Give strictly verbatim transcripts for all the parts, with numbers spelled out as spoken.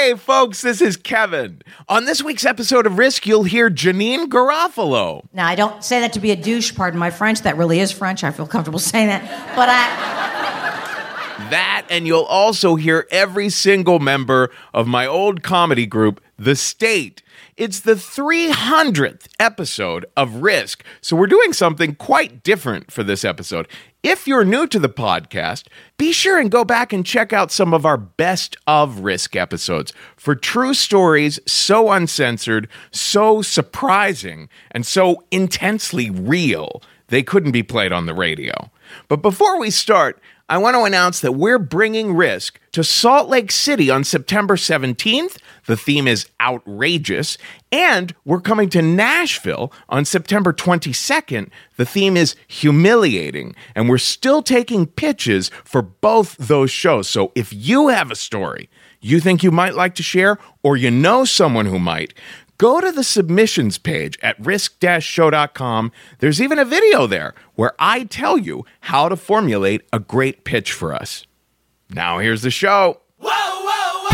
Hey, folks, this is Kevin. On this week's episode of Risk, you'll hear Janine Garofalo. Now, I don't say that to be a douche, pardon my French. That really is French. I feel comfortable saying that. But I... That, and you'll also hear every single member of my old comedy group, The State. It's the three hundredth episode of Risk, so we're doing something quite different for this episode. If you're new to the podcast, be sure and go back and check out some of our best of Risk episodes for true stories so uncensored, so surprising, and so intensely real, they couldn't be played on the radio. But before we start, I want to announce that we're bringing Risk to Salt Lake City on September seventeenth. The theme is outrageous. And we're coming to Nashville on September twenty-second. The theme is humiliating. And we're still taking pitches for both those shows. So if you have a story you think you might like to share, or you know someone who might, go to the submissions page at risk dash show dot com. There's even a video there where I tell you how to formulate a great pitch for us. Now here's the show. Whoa, whoa, whoa!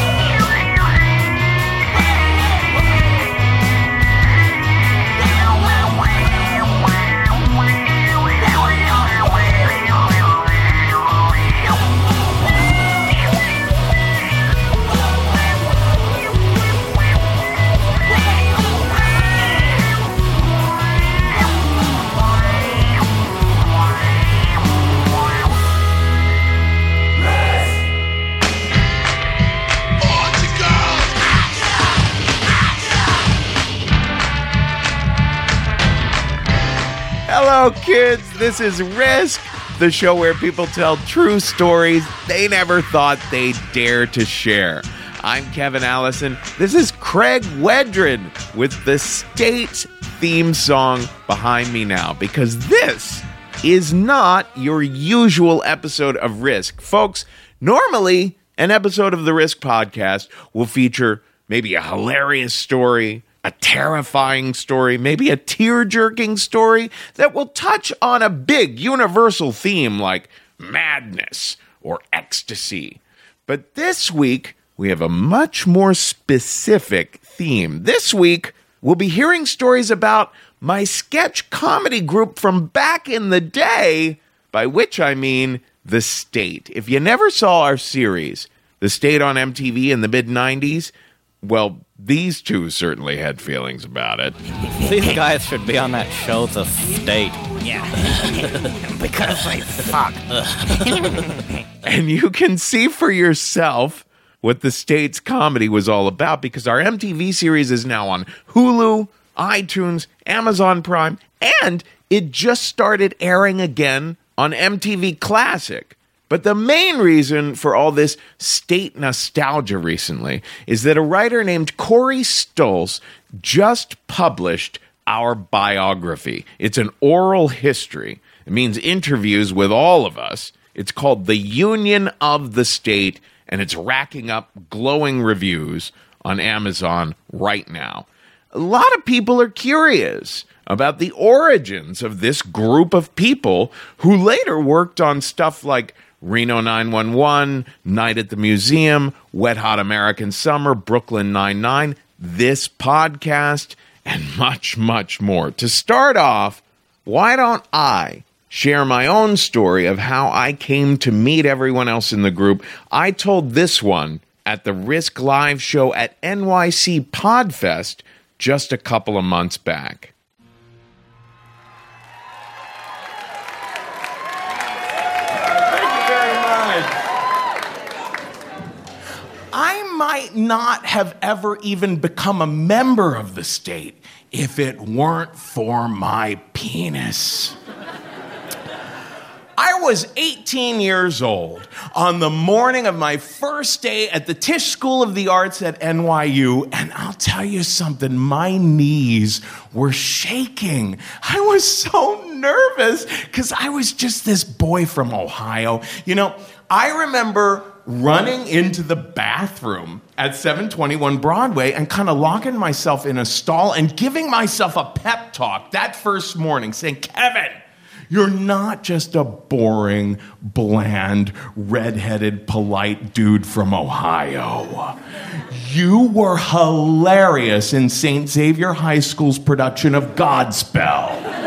Hello, kids. This is Risk, the show where people tell true stories they never thought they'd dare to share. I'm Kevin Allison. This is Craig Wedren with the State theme song behind me now, because this is not your usual episode of Risk. Folks, normally an episode of the Risk podcast will feature maybe a hilarious story, a terrifying story, maybe a tear-jerking story that will touch on a big universal theme like madness or ecstasy. But this week, we have a much more specific theme. This week, we'll be hearing stories about my sketch comedy group from back in the day, by which I mean The State. If you never saw our series, The State on M T V in the mid nineties, well, these two certainly had feelings about it. These guys should be on that show, The State. Yeah, because they fuck. And you can see for yourself what The State's comedy was all about, because our M T V series is now on Hulu, iTunes, Amazon Prime, and it just started airing again on M T V Classic. But the main reason for all this State nostalgia recently is that a writer named Corey Stoltz just published our biography. It's an oral history. It means interviews with all of us. It's called The Union of the State, and it's racking up glowing reviews on Amazon right now. A lot of people are curious about the origins of this group of people who later worked on stuff like Reno nine one one, Night at the Museum, Wet Hot American Summer, Brooklyn Nine-Nine, this podcast, and much, much more. To start off, why don't I share my own story of how I came to meet everyone else in the group? I told this one at the Risk Live show at N Y C Podfest just a couple of months back. I might not have ever even become a member of the State if it weren't for my penis. I was eighteen years old on the morning of my first day at the Tisch School of the Arts at N Y U, and I'll tell you something, my knees were shaking. I was so nervous because I was just this boy from Ohio. You know, I remember running into the bathroom at seven twenty-one Broadway and kind of locking myself in a stall and giving myself a pep talk that first morning, saying, Kevin, You're not just a boring, bland, red-headed, polite dude from Ohio. You were hilarious in Saint Xavier High School's production of Godspell.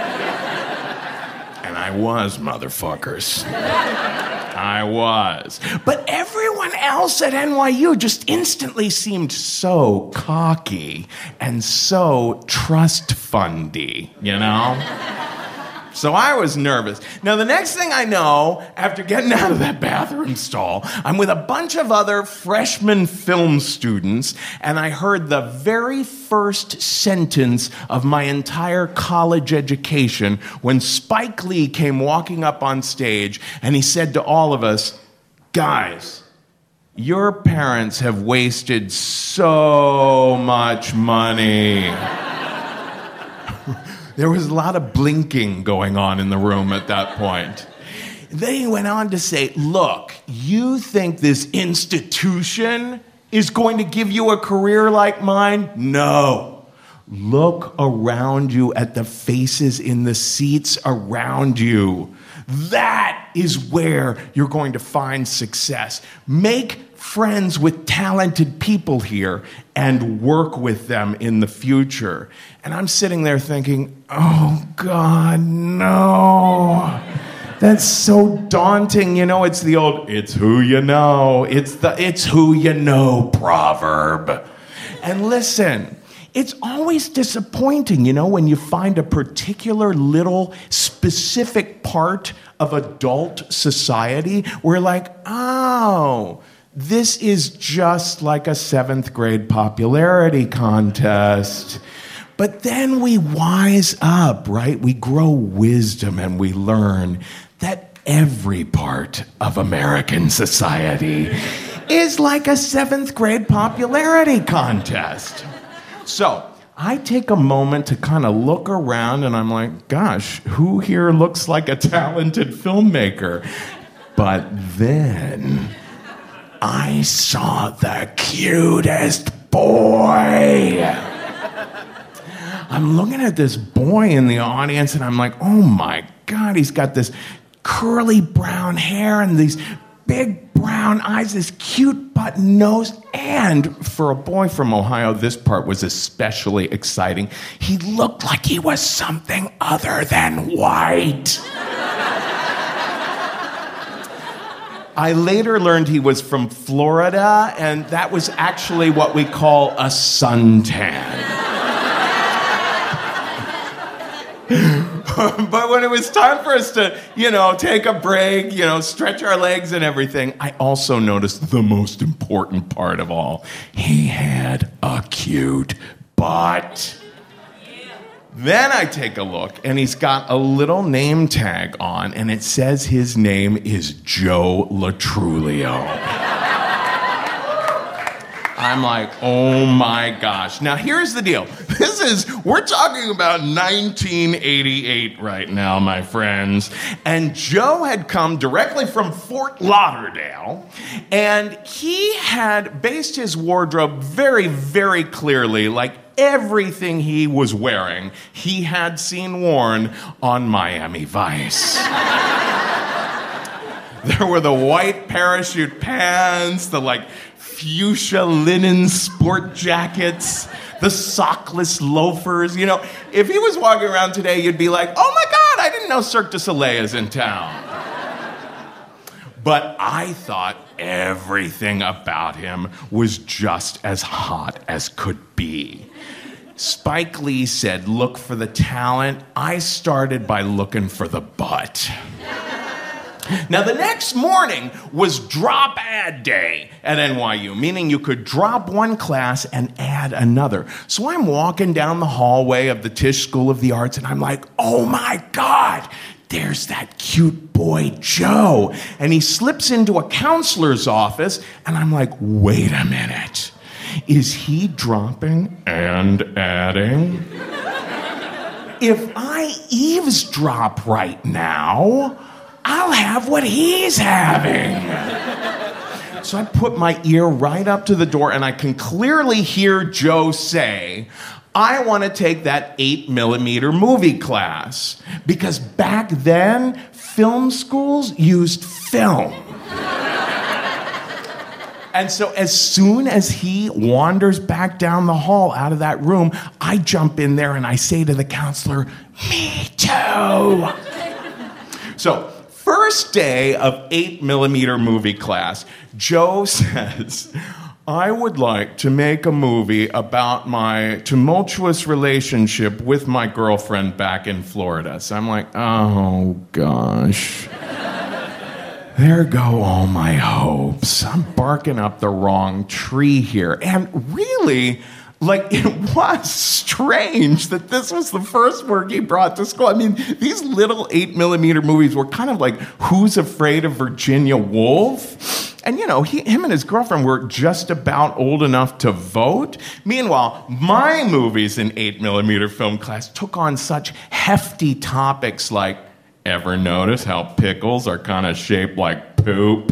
And I was, motherfuckers. I was. But everyone else at N Y U just instantly seemed so cocky and so trust fundy, you know? So I was nervous. Now, the next thing I know, after getting out of that bathroom stall, I'm with a bunch of other freshman film students, and I heard the very first sentence of my entire college education when Spike Lee came walking up on stage, and he said to all of us, "Guys, your parents have wasted so much money." There was a lot of blinking going on in the room at that point. Then he went on to say, "Look, you think this institution is going to give you a career like mine? No. Look around you at the faces in the seats around you. That is where you're going to find success. Make friends with talented people here and work with them in the future." And I'm sitting there thinking, oh, God, no. That's so daunting. You know, it's the old, it's who you know. It's the it's who you know proverb. And listen, it's always disappointing, you know, when you find a particular little specific part of adult society where, like, oh, this is just like a seventh grade popularity contest. But then we wise up, right? We grow wisdom and we learn that every part of American society is like a seventh grade popularity contest. So I take a moment to kind of look around and I'm like, gosh, who here looks like a talented filmmaker? But then I saw the cutest boy. I'm looking at this boy in the audience and I'm like, oh my God, he's got this curly brown hair and these big brown eyes, this cute button nose. And for a boy from Ohio, this part was especially exciting. He looked like he was something other than white. I later learned he was from Florida, and that was actually what we call a suntan. But when it was time for us to, you know, take a break, you know, stretch our legs and everything, I also noticed the most important part of all. He had a cute butt. Then I take a look, and he's got a little name tag on, and it says his name is Joe Latrulio. I'm like, oh my gosh. Now, here's the deal. This is, we're talking about nineteen eighty-eight right now, my friends. And Joe had come directly from Fort Lauderdale, and he had based his wardrobe very, very clearly, like everything he was wearing, he had seen worn on Miami Vice. There were the white parachute pants, the like fuchsia linen sport jackets, the sockless loafers. You know, if he was walking around today, you'd be like, oh my God, I didn't know Cirque du Soleil is in town. But I thought everything about him was just as hot as could be. Spike Lee said, look for the talent. I started by looking for the butt. Now, the next morning was drop ad day at N Y U, meaning you could drop one class and add another. So I'm walking down the hallway of the Tisch School of the Arts, and I'm like, oh my God, there's that cute boy, Joe. And he slips into a counselor's office, and I'm like, wait a minute. Is he dropping and adding? If I eavesdrop right now, I'll have what he's having. So I put my ear right up to the door, and I can clearly hear Joe say, I want to take that eight millimeter movie class. Because back then, film schools used film. And so as soon as he wanders back down the hall out of that room, I jump in there and I say to the counselor, me too. So first day of eight millimeter movie class, Joe says, I would like to make a movie about my tumultuous relationship with my girlfriend back in Florida. So I'm like, oh gosh. There go all my hopes. I'm barking up the wrong tree here. And really, like, it was strange that this was the first work he brought to school. I mean, these little eight millimeter movies were kind of like Who's Afraid of Virginia Woolf? And, you know, he, him and his girlfriend were just about old enough to vote. Meanwhile, my movies in eight millimeter film class took on such hefty topics like, ever notice how pickles are kind of shaped like poop?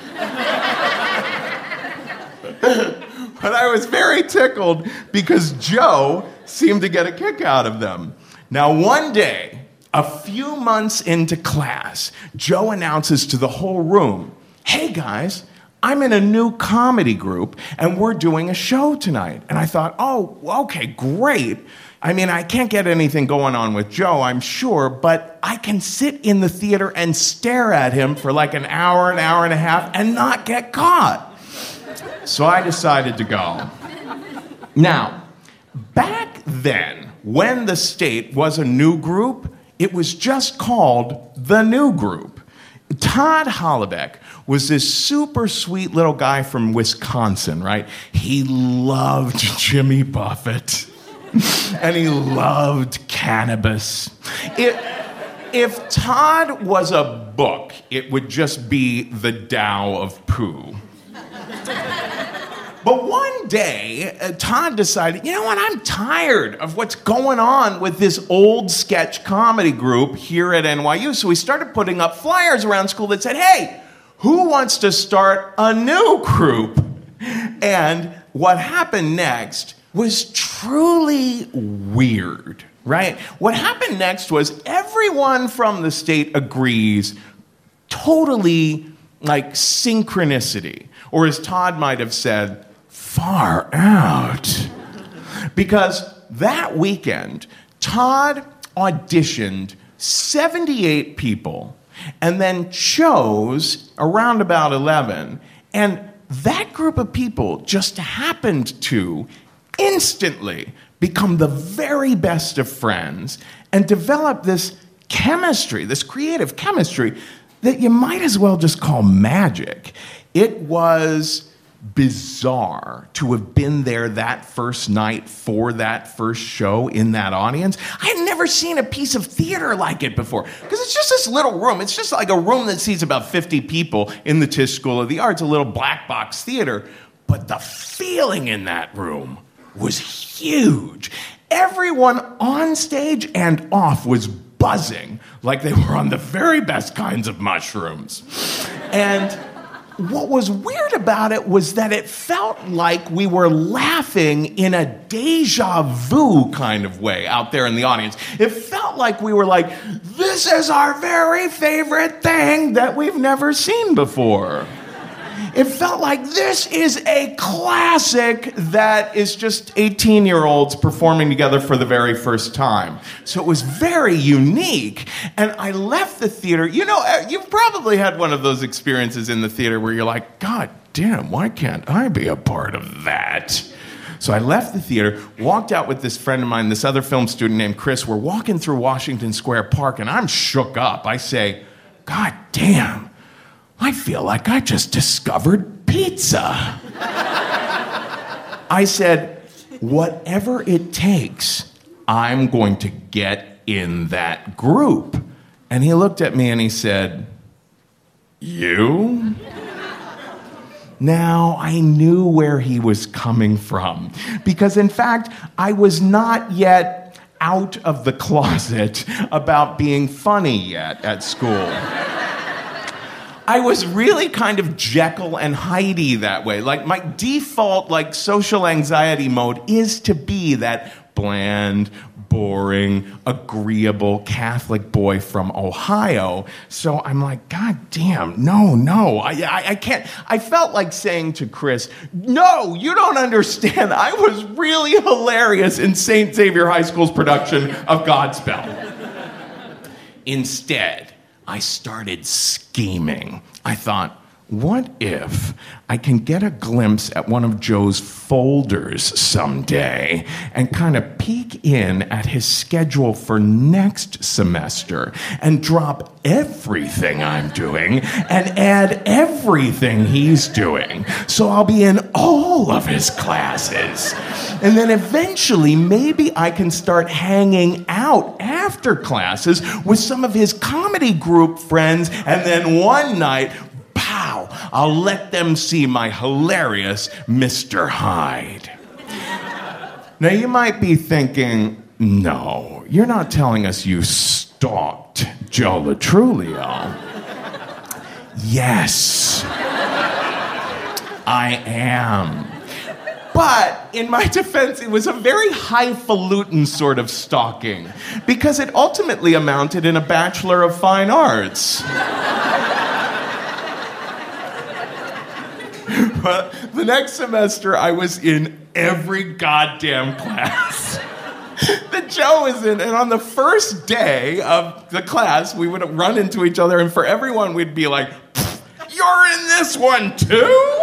But I was very tickled because Joe seemed to get a kick out of them. Now, one day, a few months into class, Joe announces to the whole room, hey guys, I'm in a new comedy group and we're doing a show tonight. And I thought, oh, okay, great. I mean, I can't get anything going on with Joe, I'm sure, but I can sit in the theater and stare at him for like an hour, an hour and a half, and not get caught. So I decided to go. Now, back then, when the State was a new group, it was just called the New Group. Todd Hollebeck was this super sweet little guy from Wisconsin, right? He loved Jimmy Buffett. And he loved cannabis. It, if Todd was a book, it would just be the Tao of Pooh. But one day, uh, Todd decided, you know what, I'm tired of what's going on with this old sketch comedy group here at N Y U. So he started putting up flyers around school that said, hey, who wants to start a new group? And what happened next was truly weird, right? What happened next was everyone from the State agrees, totally like synchronicity, or as Todd might have said, far out. Because that weekend, Todd auditioned seventy-eight people and then chose around about eleven, and that group of people just happened to instantly become the very best of friends and develop this chemistry, this creative chemistry that you might as well just call magic. It was bizarre to have been there that first night for that first show in that audience. I had never seen a piece of theater like it before because it's just this little room. It's just like a room that seats about fifty people in the Tisch School of the Arts, a little black box theater. But the feeling in that room was huge. Everyone on stage and off was buzzing like they were on the very best kinds of mushrooms. And what was weird about it was that it felt like we were laughing in a deja vu kind of way out there in the audience. It felt like we were like, this is our very favorite thing that we've never seen before. It felt like this is a classic that is just eighteen-year-olds performing together for the very first time. So it was very unique. And I left the theater. You know, you've probably had one of those experiences in the theater where you're like, God damn, why can't I be a part of that? So I left the theater, walked out with this friend of mine, this other film student named Chris. We're walking through Washington Square Park, and I'm shook up. I say, God damn, I feel like I just discovered pizza. I said, whatever it takes, I'm going to get in that group. And he looked at me and he said, you? Now, I knew where he was coming from. Because, in fact, I was not yet out of the closet about being funny yet at school. I was really kind of Jekyll and Hyde that way. Like, my default, like, social anxiety mode is to be that bland, boring, agreeable Catholic boy from Ohio. So I'm like, God damn, no, no, I, I, I can't. I felt like saying to Chris, no, you don't understand. I was really hilarious in Saint Xavier High School's production of Godspell. Instead, I started scheming. I thought, what if I can get a glimpse at one of Joe's folders someday and kind of peek in at his schedule for next semester and drop everything I'm doing and add everything he's doing, so I'll be in all of his classes. And then eventually maybe I can start hanging out after classes with some of his comedy group friends, and then one night, pow, I'll let them see my hilarious Mister Hyde. Now, you might be thinking, no, you're not telling us you stalked Joe Lo Truglio. Yes, I am. But in my defense, it was a very highfalutin sort of stalking, because it ultimately amounted in a Bachelor of Fine Arts. But the next semester, I was in every goddamn class that Joe was in. And on the first day of the class, we would run into each other, and for everyone, we'd be like, you're in this one too?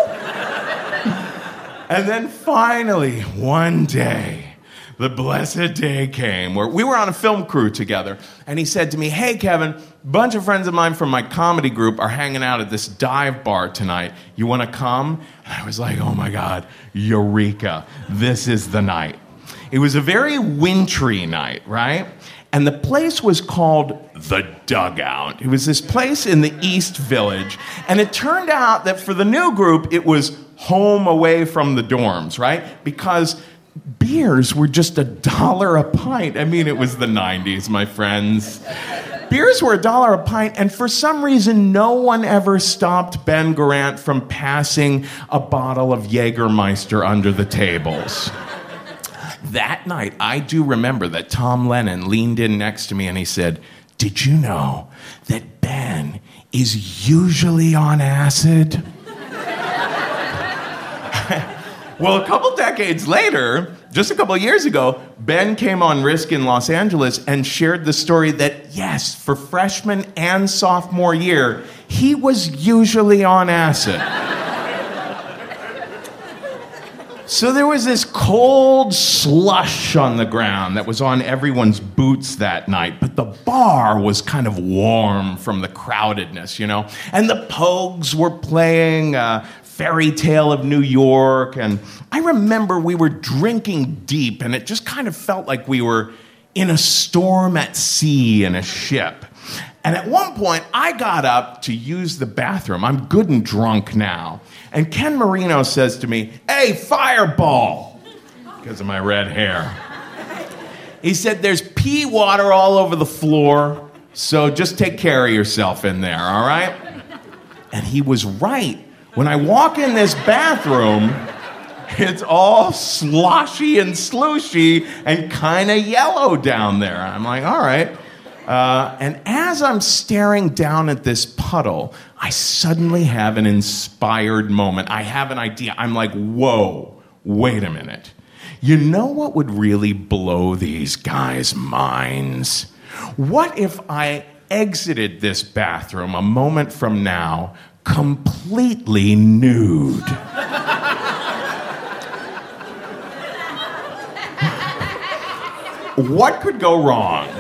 And then finally, one day, the blessed day came where we were on a film crew together, and he said to me, hey, Kevin, a bunch of friends of mine from my comedy group are hanging out at this dive bar tonight. You want to come? And I was like, oh my God, eureka, this is the night. It was a very wintry night, right? And the place was called The Dugout. It was this place in the East Village, and it turned out that for the new group, it was home away from the dorms, right? Because beers were just a dollar a pint. I mean, it was the nineties, my friends. Beers were a dollar a pint, and for some reason, no one ever stopped Ben Garant from passing a bottle of Jägermeister under the tables. That night, I do remember that Tom Lennon leaned in next to me and he said, did you know that Ben is usually on acid? Well, a couple decades later, just a couple of years ago, Ben came on Risk in Los Angeles and shared the story that, yes, for freshman and sophomore year, he was usually on acid. So there was this cold slush on the ground that was on everyone's boots that night, but the bar was kind of warm from the crowdedness, you know? And the Pogues were playing uh, Fairy Tale of New York, and I remember we were drinking deep, and it just kind of felt like we were in a storm at sea in a ship. And at one point, I got up to use the bathroom. I'm good and drunk now. And Ken Marino says to me, hey, fireball, because of my red hair. He said, there's pee water all over the floor, so just take care of yourself in there, all right? And he was right. When I walk in this bathroom, it's all sloshy and slooshy and kind of yellow down there. I'm like, all right. Uh, and as I'm staring down at this puddle, I suddenly have an inspired moment. I have an idea. I'm like, whoa, wait a minute. You know what would really blow these guys' minds? What if I exited this bathroom a moment from now completely nude? What could go wrong?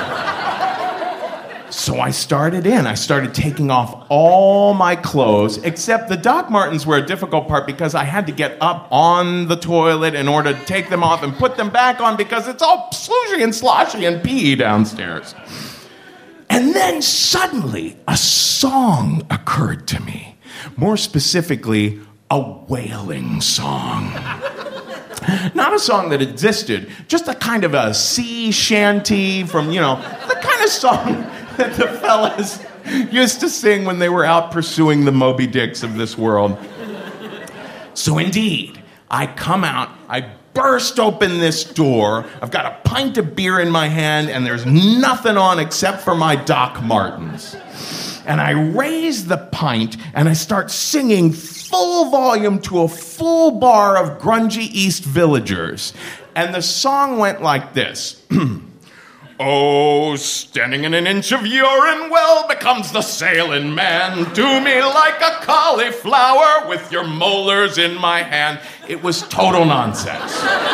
So I started in. I started taking off all my clothes, except the Doc Martens were a difficult part because I had to get up on the toilet in order to take them off and put them back on because it's all slooshy and sloshy and pee downstairs. And then suddenly a song occurred to me. More specifically, a wailing song. Not a song that existed, just a kind of a sea shanty from, you know, the kind of song that the fellas used to sing when they were out pursuing the Moby Dicks of this world. So indeed, I come out, I burst open this door. I've got a pint of beer in my hand, and there's nothing on except for my Doc Martens. And I raise the pint, and I start singing full volume to a full bar of grungy East Villagers. And the song went like this. Oh, standing in an inch of urine well becomes the sailing man. Do me like a cauliflower with your molars in my hand. It was total nonsense.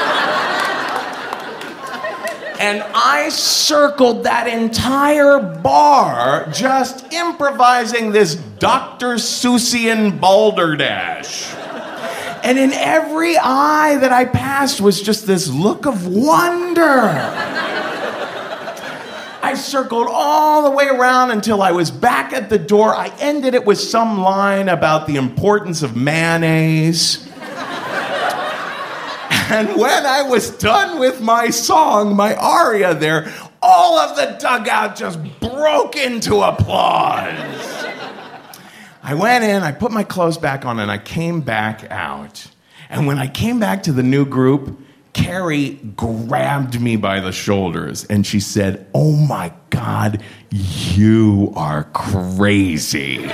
And I circled that entire bar just improvising this Doctor Seussian balderdash. And in every eye that I passed was just this look of wonder. I circled all the way around until I was back at the door. I ended it with some line about the importance of mayonnaise. And when I was done with my song, my aria there, all of the dugout just broke into applause. I went in, I put my clothes back on, and I came back out. And when I came back to the new group, Carrie grabbed me by the shoulders and she said, "Oh my God, you are crazy.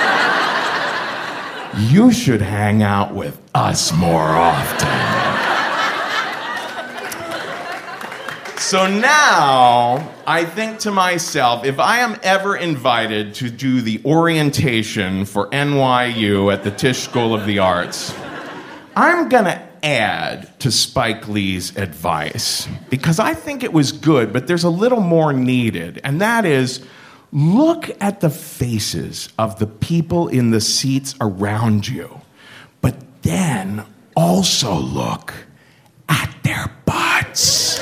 You should hang out with us more often." So now I think to myself, if I am ever invited to do the orientation for N Y U at the Tisch School of the Arts, I'm going to add to Spike Lee's advice, because I think it was good, but there's a little more needed, and that is, look at the faces of the people in the seats around you, but then also look at their butts.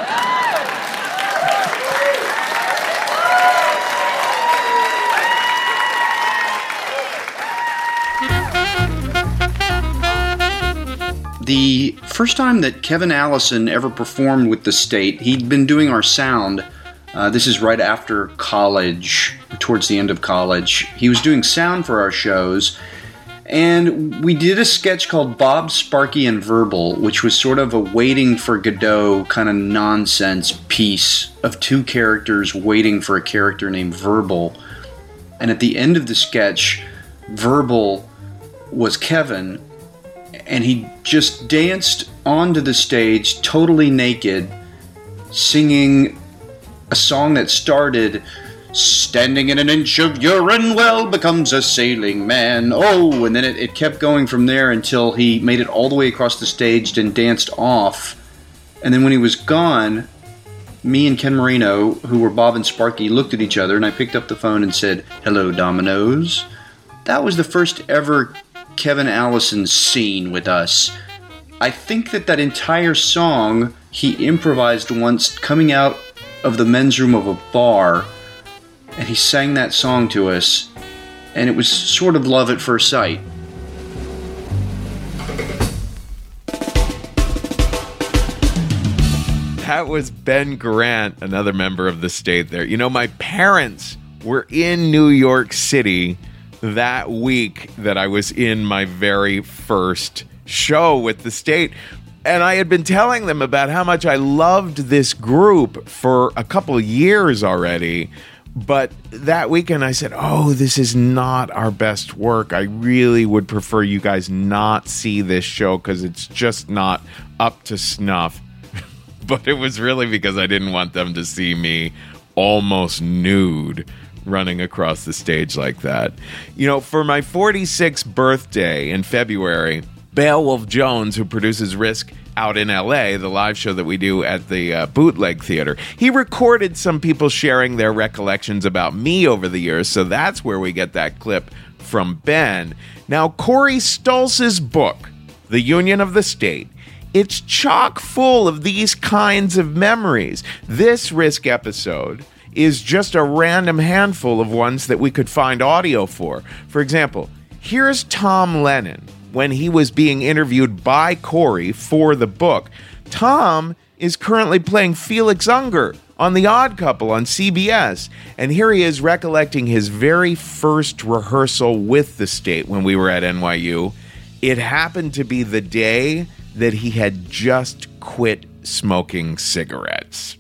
The first time that Kevin Allison ever performed with the State, he'd been doing our sound. Uh, this is right after college, towards the end of college. He was doing sound for our shows, and we did a sketch called Bob, Sparky, and Verbal, which was sort of a waiting for Godot kind of nonsense piece of two characters waiting for a character named Verbal. And at the end of the sketch, Verbal was Kevin, and he just danced onto the stage totally naked, singing a song that started, "Standing in an inch of urine well becomes a sailing man." Oh, and then it, it kept going from there until he made it all the way across the stage and danced off. And then when he was gone, me and Ken Marino, who were Bob and Sparky, looked at each other, and I picked up the phone and said, "Hello, Dominoes." That was the first ever Kevin Allison scene with us. I think that that entire song he improvised once coming out of the men's room of a bar, and he sang that song to us, and it was sort of love at first sight. That was Ben Grant, another member of the State there. You know, my parents were in New York City that week that I was in my very first show with the State. And I had been telling them about how much I loved this group for a couple of years already. But that weekend I said, oh, this is not our best work. I really would prefer you guys not see this show because it's just not up to snuff. But it was really because I didn't want them to see me almost nude running across the stage like that. You know, for my forty-sixth birthday in February, Beowulf Jones, who produces Risk out in L A, the live show that we do at the uh, Bootleg Theater, he recorded some people sharing their recollections about me over the years, so that's where we get that clip from Ben. Now, Corey Stoltz's book, The Union of the State, it's chock full of these kinds of memories. This Risk episode is just a random handful of ones that we could find audio for. For example, here's Tom Lennon when he was being interviewed by Corey for the book. Tom is currently playing Felix Unger on The Odd Couple on C B S, and here he is recollecting his very first rehearsal with the State when we were at N Y U. It happened to be the day that he had just quit smoking cigarettes.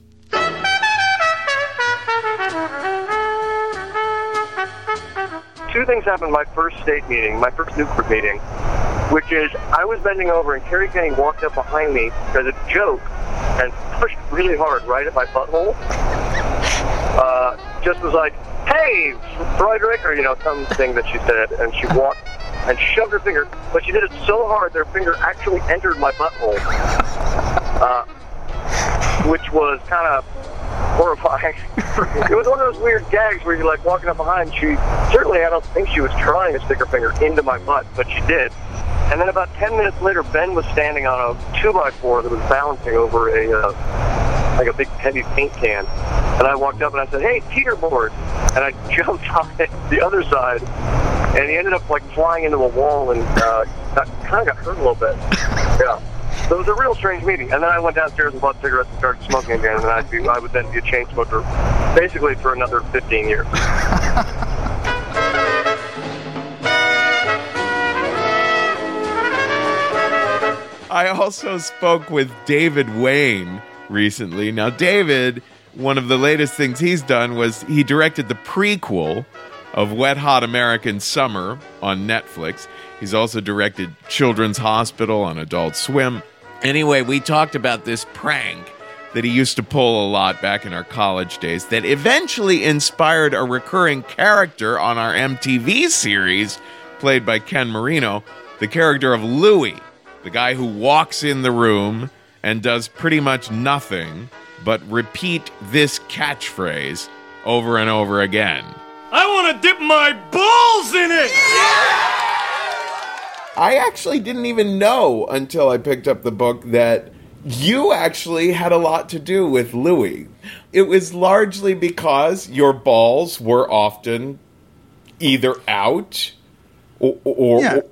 Two things happened my first state meeting, my first new group meeting, which is I was bending over and Kerry Kenny walked up behind me as a joke and pushed really hard right at my butthole. Uh, just was like, hey, Frederick, or, you know, something that she said, and she walked and shoved her finger, but she did it so hard that her finger actually entered my butthole, uh, which was kind of horrifying. It was one of those weird gags where you're like walking up behind. She certainly, I don't think she was trying to stick her finger into my butt, but she did. And then about ten minutes later, Ben was standing on a two by four that was balancing over a uh, like a big heavy paint can. And I walked up and I said, hey, teeterboard. And I jumped on it the other side. And he ended up like flying into a wall and uh, got, kind of got hurt a little bit. Yeah. So it was a real strange meeting. And then I went downstairs and bought cigarettes and started smoking again. And I'd be, I would then be a chain smoker basically for another fifteen years. I also spoke with David Wayne recently. Now, David, one of the latest things he's done was he directed the prequel of Wet Hot American Summer on Netflix. He's also directed Children's Hospital on Adult Swim. Anyway, we talked about this prank that he used to pull a lot back in our college days that eventually inspired a recurring character on our M T V series played by Ken Marino, the character of Louie, the guy who walks in the room and does pretty much nothing but repeat this catchphrase over and over again. I want to dip my balls in it! I actually didn't even know until I picked up the book that you actually had a lot to do with Louie. It was largely because your balls were often either out or... or yeah.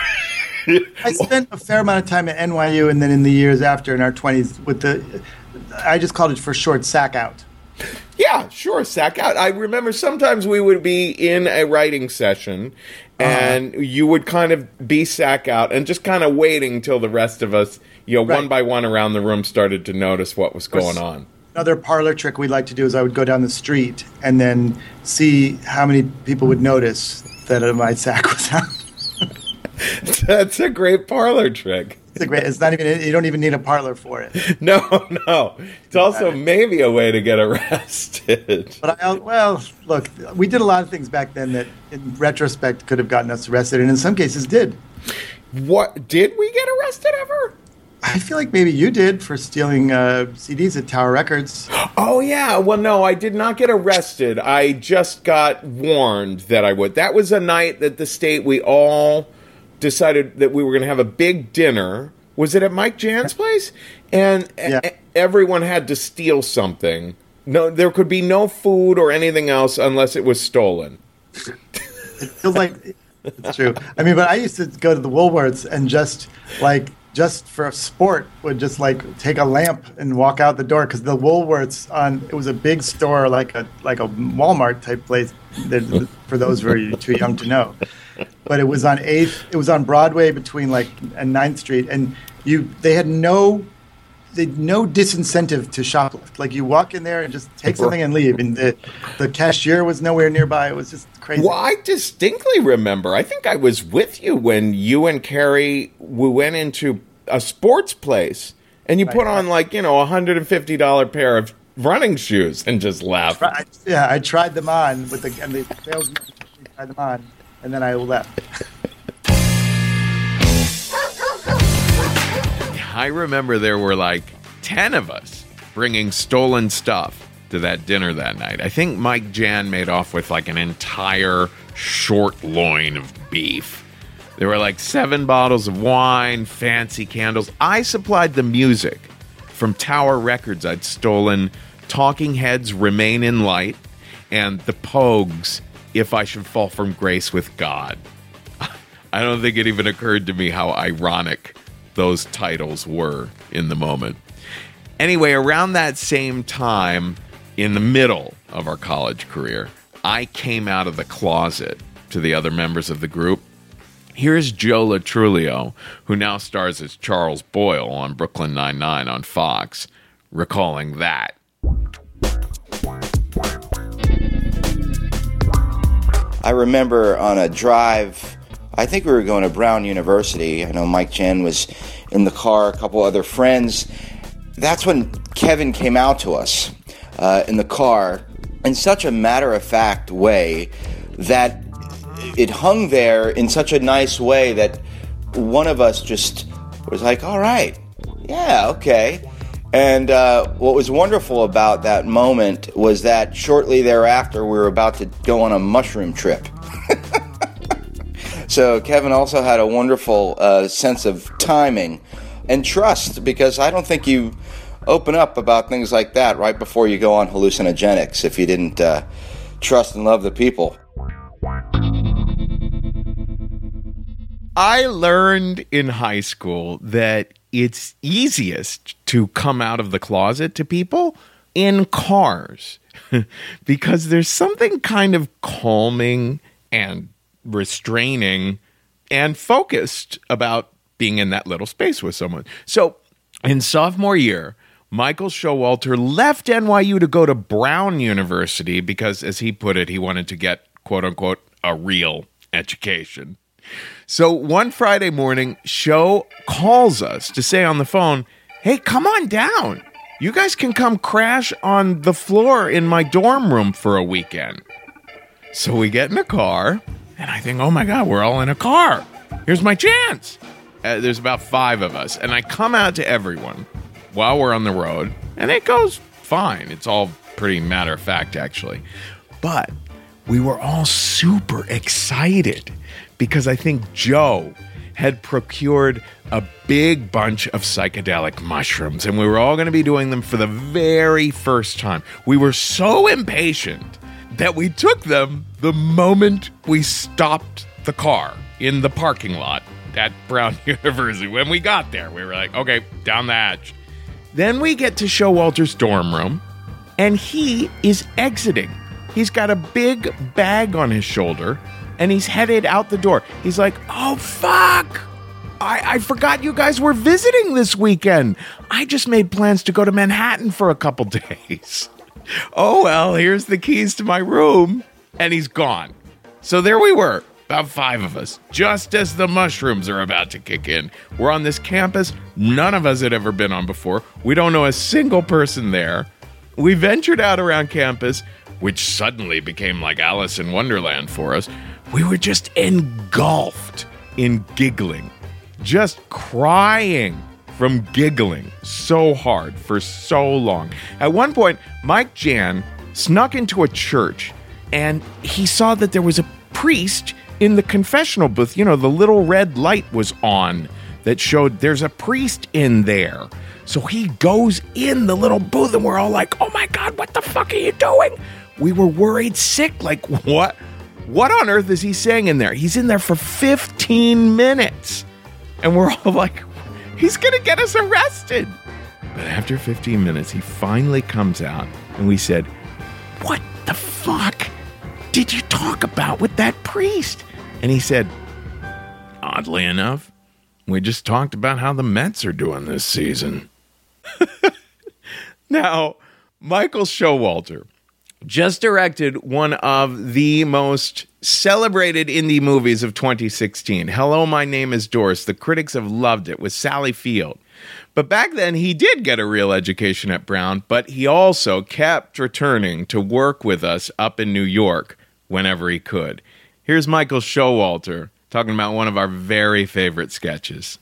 I spent a fair amount of time at N Y U and then in the years after in our twenties with the, I just called it for short, sack out. Yeah, sure, sack out. I remember sometimes we would be in a writing session and uh-huh. you would kind of be sack out and just kind of waiting till the rest of us, you know, right. one by one around the room started to notice what was going on. Another parlor trick we'd like to do is I would go down the street and then see how many people would notice that my sack was out. That's a great parlor trick. It's a great. It's not even. You don't even need a parlor for it. No, no. It's also maybe a way to get arrested. But I, well, look, we did a lot of things back then that, in retrospect, could have gotten us arrested, and in some cases did. What did we get arrested ever? I feel like maybe you did for stealing uh, C Ds at Tower Records. Oh, yeah. Well, no, I did not get arrested. I just got warned that I would. That was a night that the state, we all decided that we were going to have a big dinner. Was it at Mike Jan's place? And yeah. a- everyone had to steal something. No, there could be no food or anything else unless it was stolen. It feels like it's true. I mean, but I used to go to the Woolworths and just like just for sport would just like take a lamp and walk out the door because the Woolworths on it was a big store like a like a Walmart type place. That, for those who are too young to know. But it was on eighth. It was on Broadway between like and ninth Street, and you they had no, they had no disincentive to shoplift. Like you walk in there and just take something and leave, and the the cashier was nowhere nearby. It was just crazy. Well, I distinctly remember. I think I was with you when you and Carrie we went into a sports place, and you right, put on like you know a hundred and fifty dollar pair of running shoes and just left. I, yeah, I tried them on with the and the salesman tried them on. And then I left. I remember there were like ten of us bringing stolen stuff to that dinner that night. I think Mike Jan made off with like an entire short loin of beef. There were like seven bottles of wine, fancy candles. I supplied the music from Tower Records. I'd stolen Talking Heads' Remain in Light and the Pogues' If I Should Fall from Grace with God. I don't think it even occurred to me how ironic those titles were in the moment. Anyway, around that same time, in the middle of our college career, I came out of the closet to the other members of the group, Here's Joe Latrulio, who now stars as Charles Boyle on Brooklyn Nine-Nine on Fox, recalling that. I remember on a drive, I think we were going to Brown University. I know Mike Jen was in the car, a couple other friends. That's when Kevin came out to us uh, in the car in such a matter-of-fact way that it hung there in such a nice way that one of us just was like, all right, yeah, okay. And uh, what was wonderful about that moment was that shortly thereafter, we were about to go on a mushroom trip. So Kevin also had a wonderful uh, sense of timing and trust, because I don't think you open up about things like that right before you go on hallucinogenics if you didn't uh, trust and love the people. I learned in high school that it's easiest to come out of the closet to people in cars because there's something kind of calming and restraining and focused about being in that little space with someone. So in sophomore year, Michael Showalter left N Y U to go to Brown University because, as he put it, he wanted to get, quote unquote, a real education. So one Friday morning, Show calls us to say on the phone, hey, come on down. You guys can come crash on the floor in my dorm room for a weekend. So we get in a car, and I think, oh my God, we're all in a car. Here's my chance. Uh, there's about five of us, and I come out to everyone while we're on the road, and it goes fine. It's all pretty matter of fact, actually. But we were all super excited because I think Joe had procured a big bunch of psychedelic mushrooms, and we were all going to be doing them for the very first time. We were so impatient that we took them the moment we stopped the car in the parking lot at Brown University. When we got there, we were like, okay, down the hatch. Then we get to Showalter's dorm room, and he is exiting. He's got a big bag on his shoulder, and he's headed out the door. He's like, oh, fuck. I, I forgot you guys were visiting this weekend. I just made plans to go to Manhattan for a couple days. Oh, well, here's the keys to my room. And he's gone. So there we were, about five of us, just as the mushrooms are about to kick in. We're on this campus none of us had ever been on before. We don't know a single person there. We ventured out around campus, which suddenly became like Alice in Wonderland for us. We were just engulfed in giggling, just crying from giggling so hard for so long. At one point, Mike Jan snuck into a church, and he saw that there was a priest in the confessional booth. You know, the little red light was on that showed there's a priest in there. So he goes in the little booth, and we're all like, oh my God, what the fuck are you doing? We were worried sick. Like, what? What on earth is he saying in there? He's in there for fifteen minutes. And we're all like, he's going to get us arrested. But after fifteen minutes, he finally comes out, and we said, what the fuck did you talk about with that priest? And he said, oddly enough, we just talked about how the Mets are doing this season. Now, Michael Showalter just directed one of the most celebrated indie movies of twenty sixteen, Hello, My Name is Doris. The critics have loved it, with Sally Field. But back then, he did get a real education at Brown, but he also kept returning to work with us up in New York whenever he could. Here's Michael Showalter talking about one of our very favorite sketches.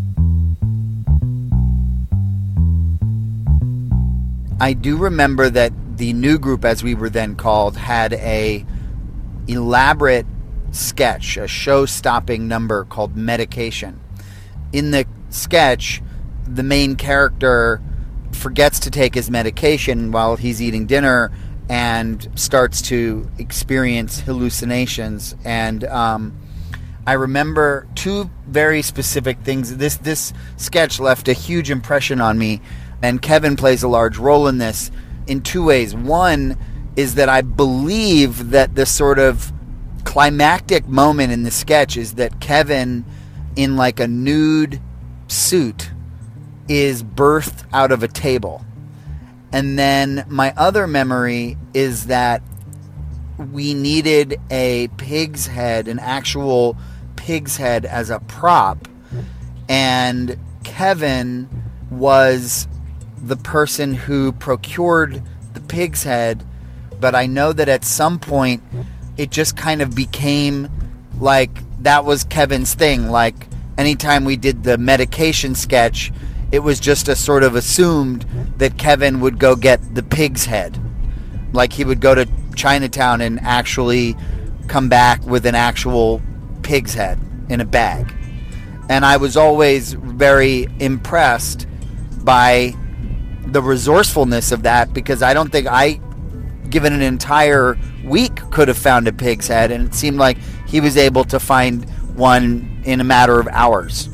I do remember that the new group, as we were then called, had a elaborate sketch, a show-stopping number called Medication. In the sketch, the main character forgets to take his medication while he's eating dinner and starts to experience hallucinations. And um, I remember two very specific things. This this sketch left a huge impression on me, and Kevin plays a large role in this in two ways. One is that I believe that the sort of climactic moment in the sketch is that Kevin, in like a nude suit, is birthed out of a table. And then my other memory is that we needed a pig's head, an actual pig's head as a prop. And Kevin was the person who procured the pig's head. But I know that at some point it just kind of became like that was Kevin's thing. Like anytime we did the medication sketch, it was just a sort of assumed that Kevin would go get the pig's head. Like he would go to Chinatown and actually come back with an actual pig's head in a bag. And I was always very impressed by the resourcefulness of that, because I don't think I, given an entire week, could have found a pig's head, and it seemed like he was able to find one in a matter of hours.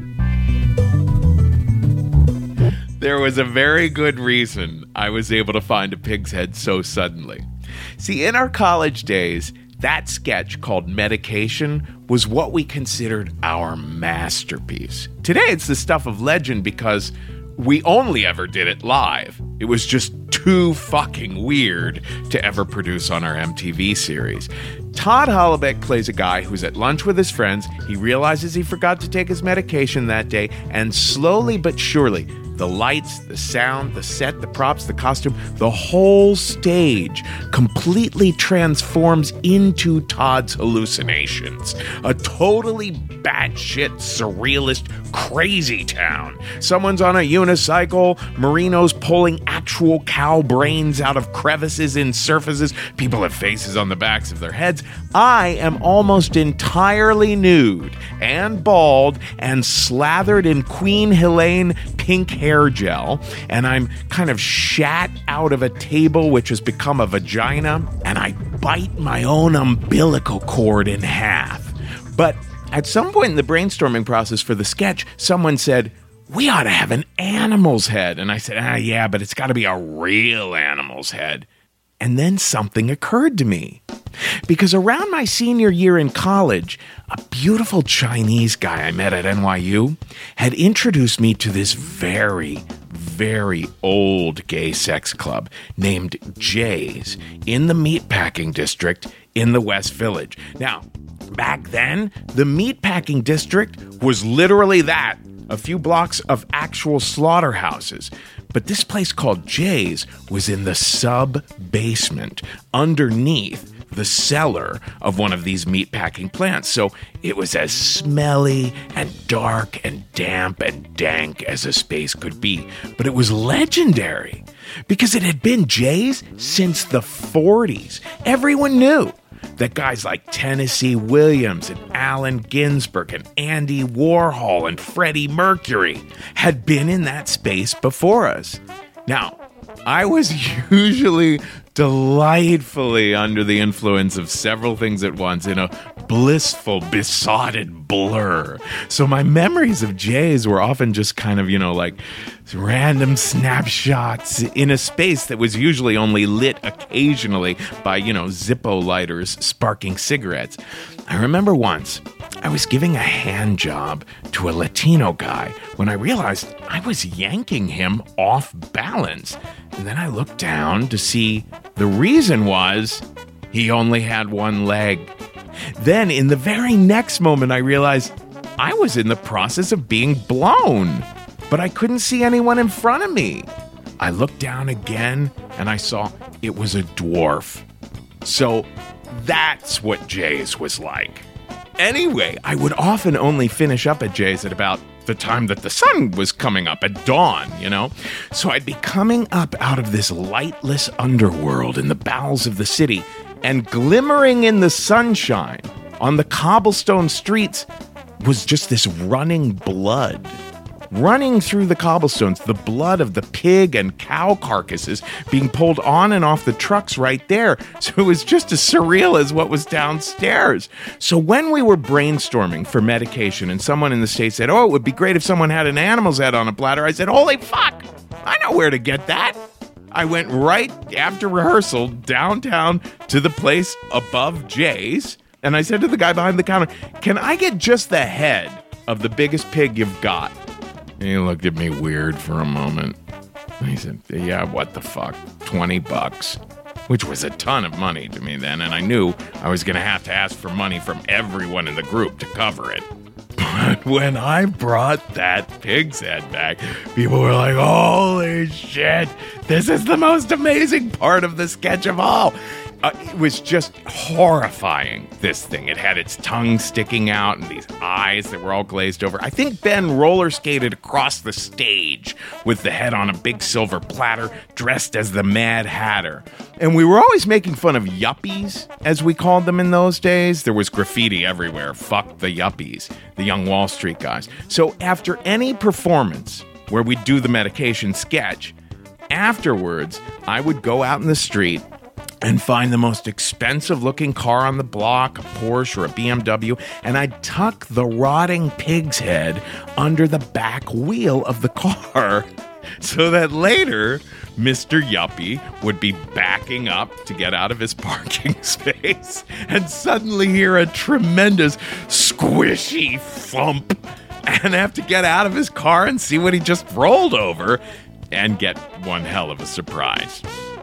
There was a very good reason I was able to find a pig's head so suddenly. See, in our college days, that sketch called Medication was what we considered our masterpiece. Today, it's the stuff of legend because we only ever did it live. It was just too fucking weird to ever produce on our M T V series. Todd Hollebeck plays a guy who's at lunch with his friends. He realizes he forgot to take his medication that day, and slowly but surely, the lights, the sound, the set, the props, the costume, the whole stage completely transforms into Todd's hallucinations. A totally batshit, surrealist, crazy town. Someone's on a unicycle, Marino's pulling actual cow brains out of crevices in surfaces, people have faces on the backs of their heads. I am almost entirely nude and bald and slathered in Queen Helene pink hair gel, and I'm kind of shat out of a table which has become a vagina, and I bite my own umbilical cord in half. But at some point in the brainstorming process for the sketch, someone said, we ought to have an animal's head. And I said, ah, yeah, but it's got to be a real animal's head. And then something occurred to me. Because around my senior year in college, a beautiful Chinese guy I met at N Y U had introduced me to this very, very old gay sex club named Jay's in the meatpacking district in the West Village. Now, back then, the meatpacking district was literally that, a few blocks of actual slaughterhouses. But this place called Jay's was in the sub-basement, underneath the cellar of one of these meatpacking plants. So it was as smelly and dark and damp and dank as a space could be. But it was legendary because it had been Jay's since the forties. Everyone knew that guys like Tennessee Williams and Allen Ginsberg and Andy Warhol and Freddie Mercury had been in that space before us. Now, I was usually delightfully under the influence of several things at once in a blissful, besotted blur. So my memories of Jay's were often just kind of, you know, like random snapshots in a space that was usually only lit occasionally by, you know, Zippo lighters sparking cigarettes. I remember once I was giving a hand job to a Latino guy when I realized I was yanking him off balance. And then I looked down to see the reason was he only had one leg. Then in the very next moment, I realized I was in the process of being blown, but I couldn't see anyone in front of me. I looked down again and I saw it was a dwarf. So that's what Jay's was like. Anyway, I would often only finish up at Jay's at about the time that the sun was coming up at dawn, you know? So I'd be coming up out of this lightless underworld in the bowels of the city, and glimmering in the sunshine on the cobblestone streets was just this running blood. Running through the cobblestones, the blood of the pig and cow carcasses being pulled on and off the trucks right there. So it was just as surreal as what was downstairs. So when we were brainstorming for medication and someone in the States said, oh, it would be great if someone had an animal's head on a platter, I said, holy fuck, I know where to get that. I went right after rehearsal downtown to the place above Jay's, And I said to the guy behind the counter, can I get just the head of the biggest pig you've got? And he looked at me weird for a moment. And he said, yeah, what the fuck? twenty bucks. Which was a ton of money to me then. And I knew I was going to have to ask for money from everyone in the group to cover it. But when I brought that pig's head back, people were like, holy shit, this is the most amazing part of the sketch of all. Uh, it was just horrifying, this thing. It had its tongue sticking out and these eyes that were all glazed over. I think Ben roller skated across the stage with the head on a big silver platter, dressed as the Mad Hatter. And we were always making fun of yuppies, as we called them in those days. There was graffiti everywhere. Fuck the yuppies, the young Wall Street guys. So after any performance where we'd do the medication sketch, afterwards, I would go out in the street and find the most expensive-looking car on the block, a Porsche or a B M W, and I'd tuck the rotting pig's head under the back wheel of the car so that later Mister Yuppie would be backing up to get out of his parking space and suddenly hear a tremendous squishy thump and have to get out of his car and see what he just rolled over and get one hell of a surprise.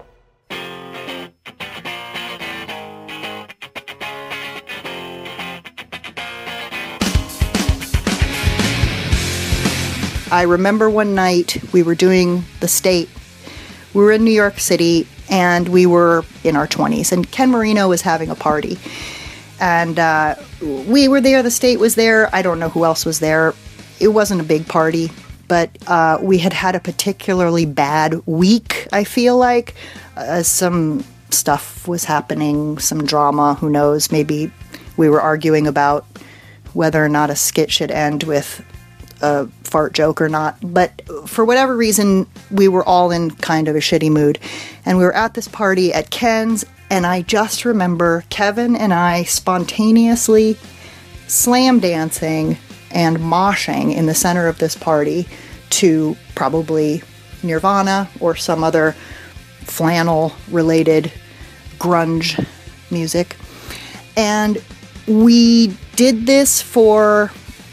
I remember one night we were doing the state. We were in New York City and we were in our twenties and Ken Marino was having a party. And uh, we were there, the state was there. I don't know who else was there. It wasn't a big party, but uh, we had had a particularly bad week, I feel like. Uh, some stuff was happening, some drama, who knows. Maybe we were arguing about whether or not a skit should end with a fart joke or not, but for whatever reason, we were all in kind of a shitty mood, and we were at this party at Ken's, and I just remember Kevin and I spontaneously slam dancing and moshing in the center of this party to probably Nirvana or some other flannel-related grunge music, and we did this for,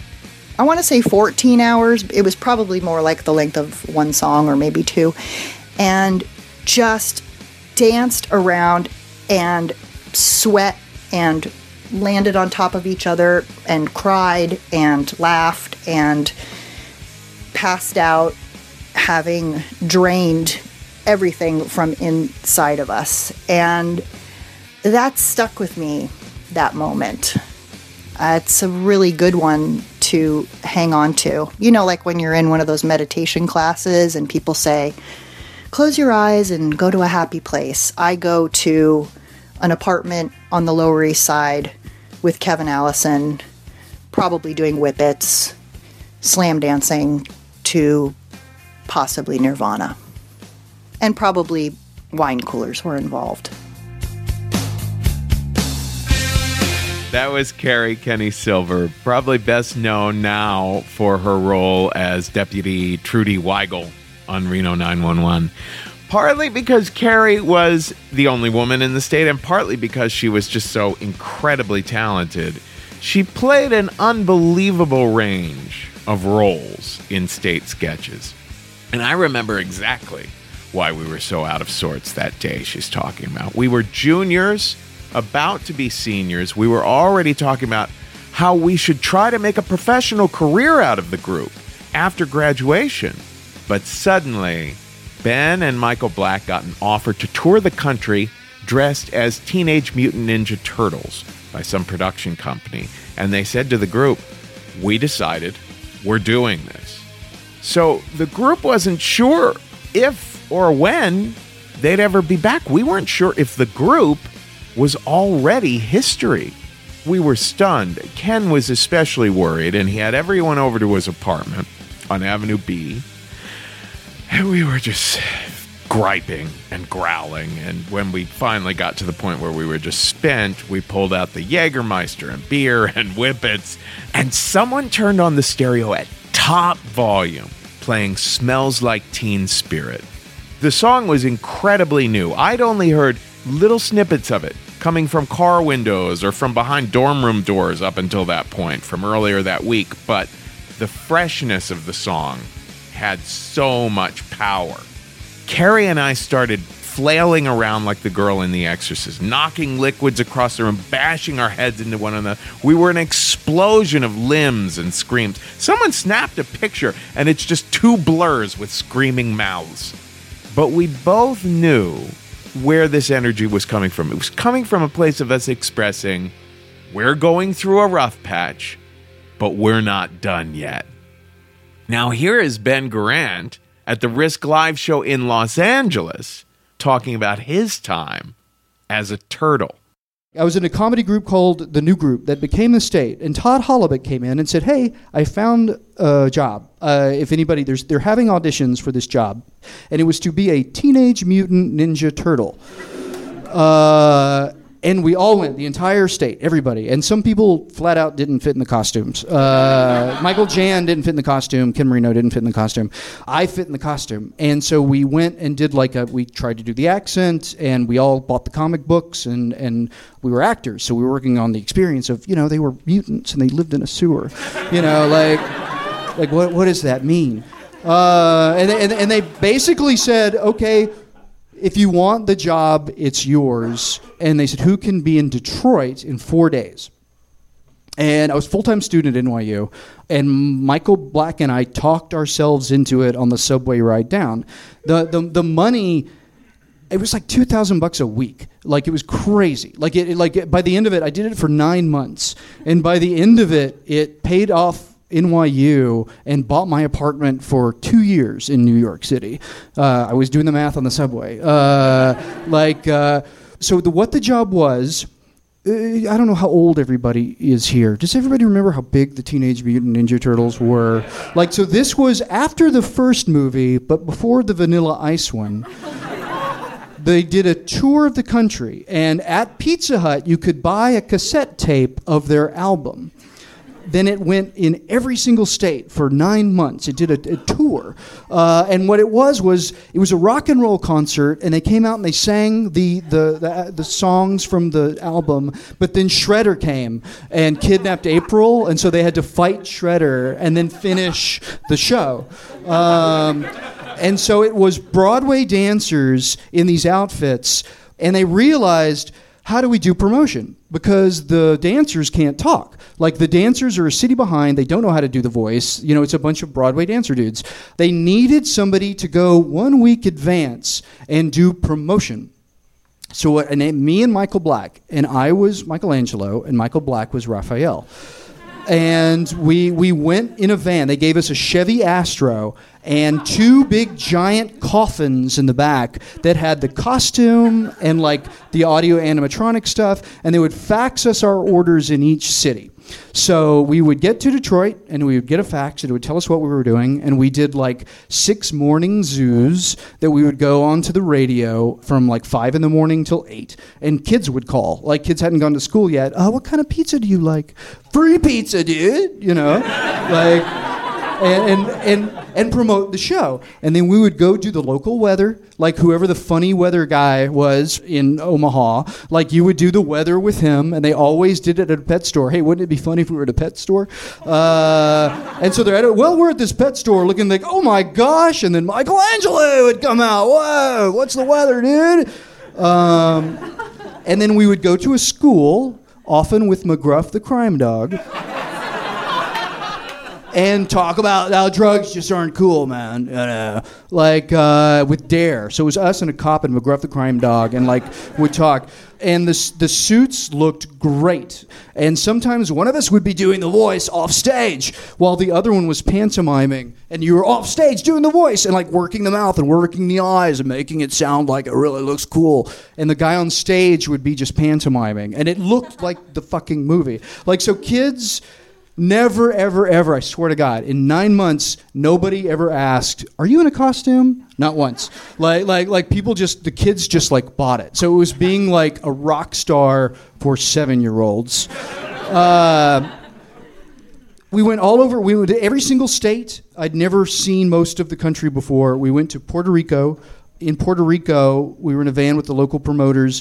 I want to say fourteen hours. It was probably more like the length of one song or maybe two. And just danced around and sweat and landed on top of each other and cried and laughed and passed out, having drained everything from inside of us. And that stuck with me, that moment. Uh, it's a really good one to hang on to. You know, like when you're in one of those meditation classes and people say, close your eyes and go to a happy place. I go to an apartment on the Lower East Side with Kevin Allison, probably doing whippets, slam dancing to possibly Nirvana. And probably wine coolers were involved. That was Carrie Kenny Silver, probably best known now for her role as Deputy Trudy Weigel on Reno nine one one. Partly because Carrie was the only woman in the state, and partly because she was just so incredibly talented. She played an unbelievable range of roles in state sketches. And I remember exactly why we were so out of sorts that day she's talking about. We were juniors, about to be seniors. We were already talking about how we should try to make a professional career out of the group after graduation. But suddenly, Ben and Michael Black got an offer to tour the country dressed as Teenage Mutant Ninja Turtles by some production company. And they said to the group, we decided we're doing this. So the group wasn't sure if or when they'd ever be back. We weren't sure if the group was already history. We were stunned. Ken was especially worried, and he had everyone over to his apartment on Avenue B. And we were just griping and growling. And when we finally got to the point where we were just spent, we pulled out the Jägermeister and beer and whippets, and someone turned on the stereo at top volume, playing Smells Like Teen Spirit. The song was incredibly new. I'd only heard little snippets of it coming from car windows or from behind dorm room doors up until that point, from earlier that week. But the freshness of the song had so much power. Carrie and I started flailing around like the girl in The Exorcist, knocking liquids across the room, bashing our heads into one another. We were an explosion of limbs and screams. Someone snapped a picture, and it's just two blurs with screaming mouths. But we both knew where this energy was coming from. It was coming from a place of us expressing, we're going through a rough patch, but we're not done yet. Now here is Ben Garant at the Risk Live show in Los Angeles talking about his time as a turtle. I was in a comedy group called The New Group that became The State, and Todd Hollebeck came in and said, hey, I found a job. Uh, if anybody, there's, they're having auditions for this job. And it was to be a Teenage Mutant Ninja Turtle. Uh, and we all went, the entire state, everybody. And some people flat out didn't fit in the costumes. Uh, Michael Jan didn't fit in the costume. Ken Marino didn't fit in the costume. I fit in the costume. And so we went and did like a, we tried to do the accent, and we all bought the comic books, and, and we were actors. So we were working on the experience of, you know, they were mutants and they lived in a sewer. You know, like, like what, what does that mean? Uh, and, and, and they basically said, okay, if you want the job, it's yours. And they said, who can be in Detroit in four days? And I was a full-time student at N Y U, and Michael Black and I talked ourselves into it on the subway ride down. The the, the money, it was like two thousand bucks a week. Like, it was crazy. Like, it, like by the end of it, I did it for nine months. And by the end of it, it paid off N Y U and bought my apartment for two years in New York City. Uh, I was doing the math on the subway. Uh, like, uh, so the, what the job was, uh, I don't know how old everybody is here. Does everybody remember how big the Teenage Mutant Ninja Turtles were? Like, so this was after the first movie, but before the Vanilla Ice one. They did a tour of the country, and at Pizza Hut, you could buy a cassette tape of their album. Then it went in every single state for nine months. It did a, a tour. Uh, and what it was was, it was a rock and roll concert, and they came out and they sang the, the, the, the songs from the album, but then Shredder came and kidnapped April, and so they had to fight Shredder and then finish the show. Um, and so it was Broadway dancers in these outfits, and they realized, how do we do promotion? Because the dancers can't talk. Like, the dancers are a city behind. They don't know how to do the voice. You know, it's a bunch of Broadway dancer dudes. They needed somebody to go one week advance and do promotion. So uh, and me and Michael Black, and I was Michelangelo, and Michael Black was Raphael. And we we went in a van. They gave us a Chevy Astro and two big giant coffins in the back that had the costume and like the audio animatronic stuff, and they would fax us our orders in each city. So we would get to Detroit, and we would get a fax, and it would tell us what we were doing, and we did like six morning zoos that we would go onto the radio from like five in the morning till eight, and kids would call. Like, kids hadn't gone to school yet. Uh, what kind of pizza do you like? Free pizza, dude! You know? like... And, and and and promote the show. And then we would go do the local weather, like whoever the funny weather guy was in Omaha, like you would do the weather with him, and they always did it at a pet store. Hey, wouldn't it be funny if we were at a pet store? Uh, and so they're at it, well, we're at this pet store looking like, oh my gosh, and then Michelangelo would come out, whoa, what's the weather, dude? Um, and then we would go to a school, often with McGruff the crime dog, and talk about how drugs just aren't cool, man. You know, like uh, with Dare. So it was us and a cop and McGruff the crime dog, and like would talk. And the the suits looked great. And sometimes one of us would be doing the voice off stage while the other one was pantomiming. And you were off stage doing the voice and like working the mouth and working the eyes and making it sound like it really looks cool. And the guy on stage would be just pantomiming. And it looked like the fucking movie. Like, so kids... Never, ever, ever, I swear to God, in nine months, nobody ever asked, are you in a costume? Not once. Like, like, like people just, the kids just like bought it. So it was being like a rock star for seven-year-olds. Uh, we went all over, we went to every single state. I'd never seen most of the country before. We went to Puerto Rico. In Puerto Rico, we were in a van with the local promoters.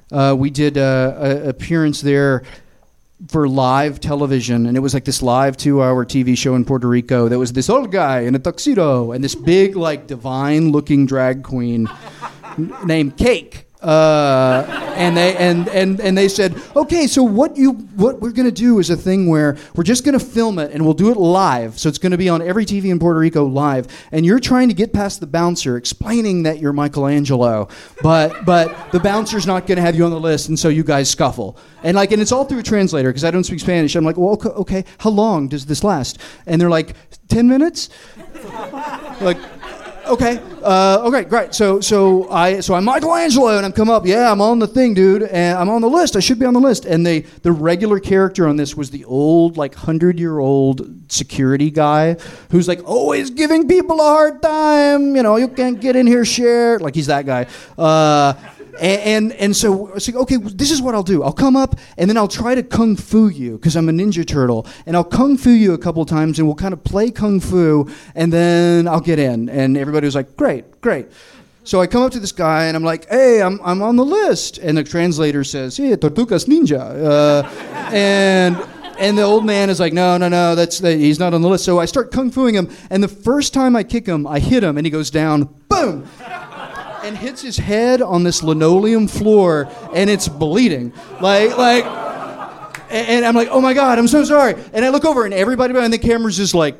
Uh, we did uh, a appearance there for live television, and it was like this live two-hour T V show in Puerto Rico. There was this old guy in a tuxedo and this big, like, divine-looking drag queen n- named Cake. Uh, and they and, and, and they said, okay, so what you what we're gonna do is a thing where we're just gonna film it and we'll do it live. So it's gonna be on every T V in Puerto Rico live. And you're trying to get past the bouncer, explaining that you're Michelangelo, but but the bouncer's not gonna have you on the list, and so you guys scuffle. And like, and it's all through a translator because I don't speak Spanish. I'm like, well, okay, okay, how long does this last? And they're like, ten minutes. Like. Okay. Uh, okay. Great. So, so I, so I'm Michelangelo, and I'm come up. Yeah, I'm on the thing, dude, and I'm on the list. I should be on the list. And they, the regular character on this was the old, like, hundred-year-old security guy who's like always giving people a hard time. You know, you can't get in here, share. Like, he's that guy. Uh, And, and and so I was like, okay, this is what I'll do. I'll come up and then I'll try to kung fu you because I'm a Ninja Turtle, and I'll kung fu you a couple times, and we'll kind of play kung fu, and then I'll get in. And everybody was like, great, great. So I come up to this guy and I'm like, hey, I'm I'm on the list, and the translator says, hey, Tortugas Ninja, uh, and. And the old man is like, no, no, no, that's the, he's not on the list. So I start kung fuing him, and the first time I kick him, I hit him, and he goes down, boom. And hits his head on this linoleum floor, and it's bleeding. Like, like, and, and I'm like, oh my God, I'm so sorry. And I look over, and everybody behind the camera's just like,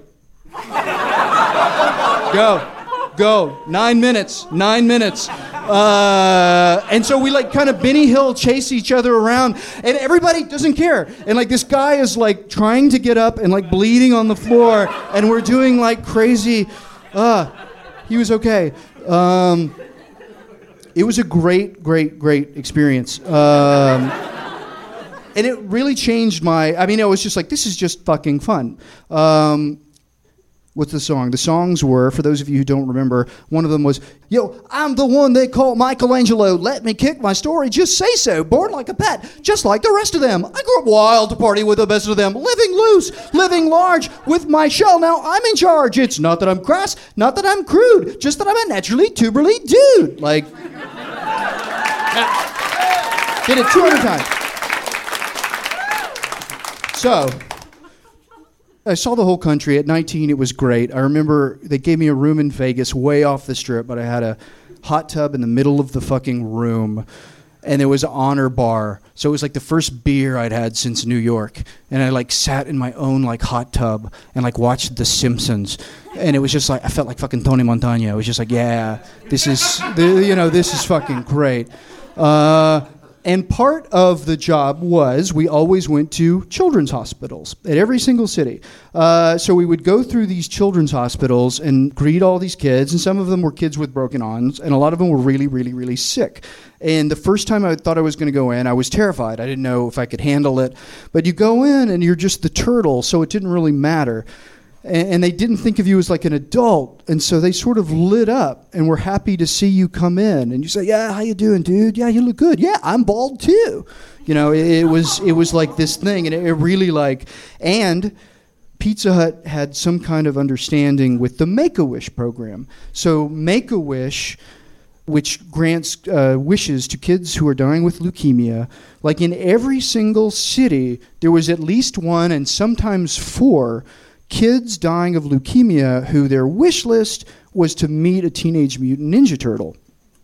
go, go, nine minutes, nine minutes. Uh, and so we like kind of Benny Hill chase each other around, and everybody doesn't care. And like this guy is like trying to get up and like bleeding on the floor, and we're doing like crazy. Uh, he was okay. Um, It was a great, great, great experience. Um, and it really changed my... I mean, I was just like, this is just fucking fun. Um, what's the song? The songs were, for those of you who don't remember, one of them was, yo, I'm the one they call Michelangelo. Let me kick my story. Just say so. Born like a pet, just like the rest of them. I grew up wild to party with the best of them. Living loose, living large with my show. Now I'm in charge. It's not that I'm crass, not that I'm crude, just that I'm a naturally tuberly dude. Like... Did it two hundred times. So, I saw the whole country. At nineteen, it was great. I remember they gave me a room in Vegas way off the strip, but I had a hot tub in the middle of the fucking room, and there was an honor bar. So it was like the first beer I'd had since New York. And I like sat in my own like hot tub and like watched The Simpsons. And it was just like, I felt like fucking Tony Montana. I was just like, yeah, this is, you know, this is fucking great. Uh, and part of the job was we always went to children's hospitals at every single city. Uh, so we would go through these children's hospitals and greet all these kids, and some of them were kids with broken arms, and a lot of them were really, really, really sick. And the first time I thought I was going to go in, I was terrified. I didn't know if I could handle it. But you go in, and you're just the turtle, so it didn't really matter. And they didn't think of you as like an adult, and so they sort of lit up and were happy to see you come in. And you say, "Yeah, how you doing, dude? Yeah, you look good. Yeah, I'm bald too." You know, it, it was it was like this thing, and it, it really like. And Pizza Hut had some kind of understanding with the Make-A-Wish program. So Make-A-Wish, which grants uh, wishes to kids who are dying with leukemia, like in every single city, there was at least one, and sometimes four, kids dying of leukemia who their wish list was to meet a Teenage Mutant Ninja Turtle.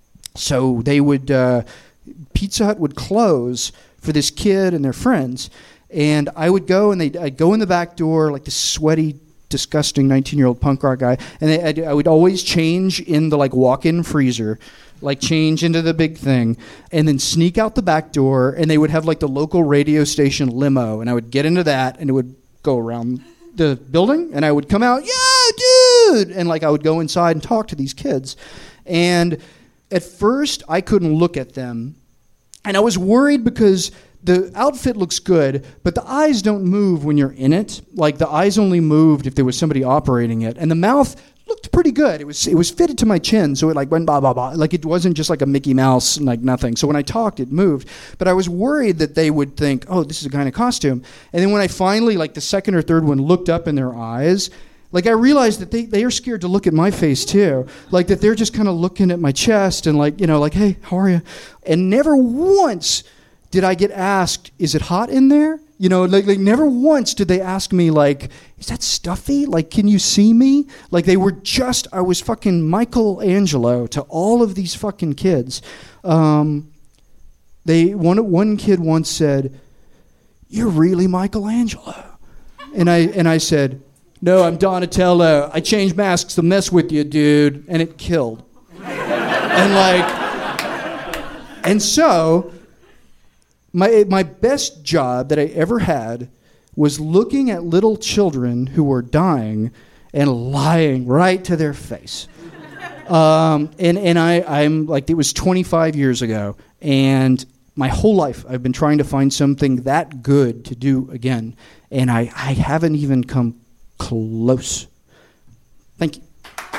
So they would, uh, Pizza Hut would close for this kid and their friends, and I would go and they'd, I'd go in the back door like this sweaty, disgusting nineteen-year-old punk rock guy, and they, I'd, I would always change in the like walk-in freezer, like change into the big thing, and then sneak out the back door, and they would have like the local radio station limo, and I would get into that, and it would go around the building, and I would come out, yeah, dude, and like I would go inside and talk to these kids. And at first I couldn't look at them, and I was worried because the outfit looks good, but the eyes don't move when you're in it. Like the eyes only moved if there was somebody operating it, and the mouth looked pretty good. It was it was fitted to my chin, so it like went blah blah blah. Like it wasn't just like a Mickey Mouse and like nothing. So when I talked, it moved. But I was worried that they would think, oh, this is a kind of costume. And then when I finally, like the second or third one, looked up in their eyes, Like, I realized that they, they are scared to look at my face, too. Like, that they're just kind of looking at my chest and, like, you know, like, hey, how are you? And never once did I get asked, is it hot in there? You know, like, like never once did they ask me, like, is that stuffy? Like, can you see me? Like, they were just, I was fucking Michelangelo to all of these fucking kids. Um, they one one kid once said, "You're really Michelangelo," and I and I said, "No, I'm Donatello. I change masks to mess with you, dude," and it killed. And like, and so. My my best job that I ever had was looking at little children who were dying and lying right to their face. Um, and and I, I'm like, it was twenty-five years ago, and my whole life I've been trying to find something that good to do again, and I, I haven't even come close. Thank you.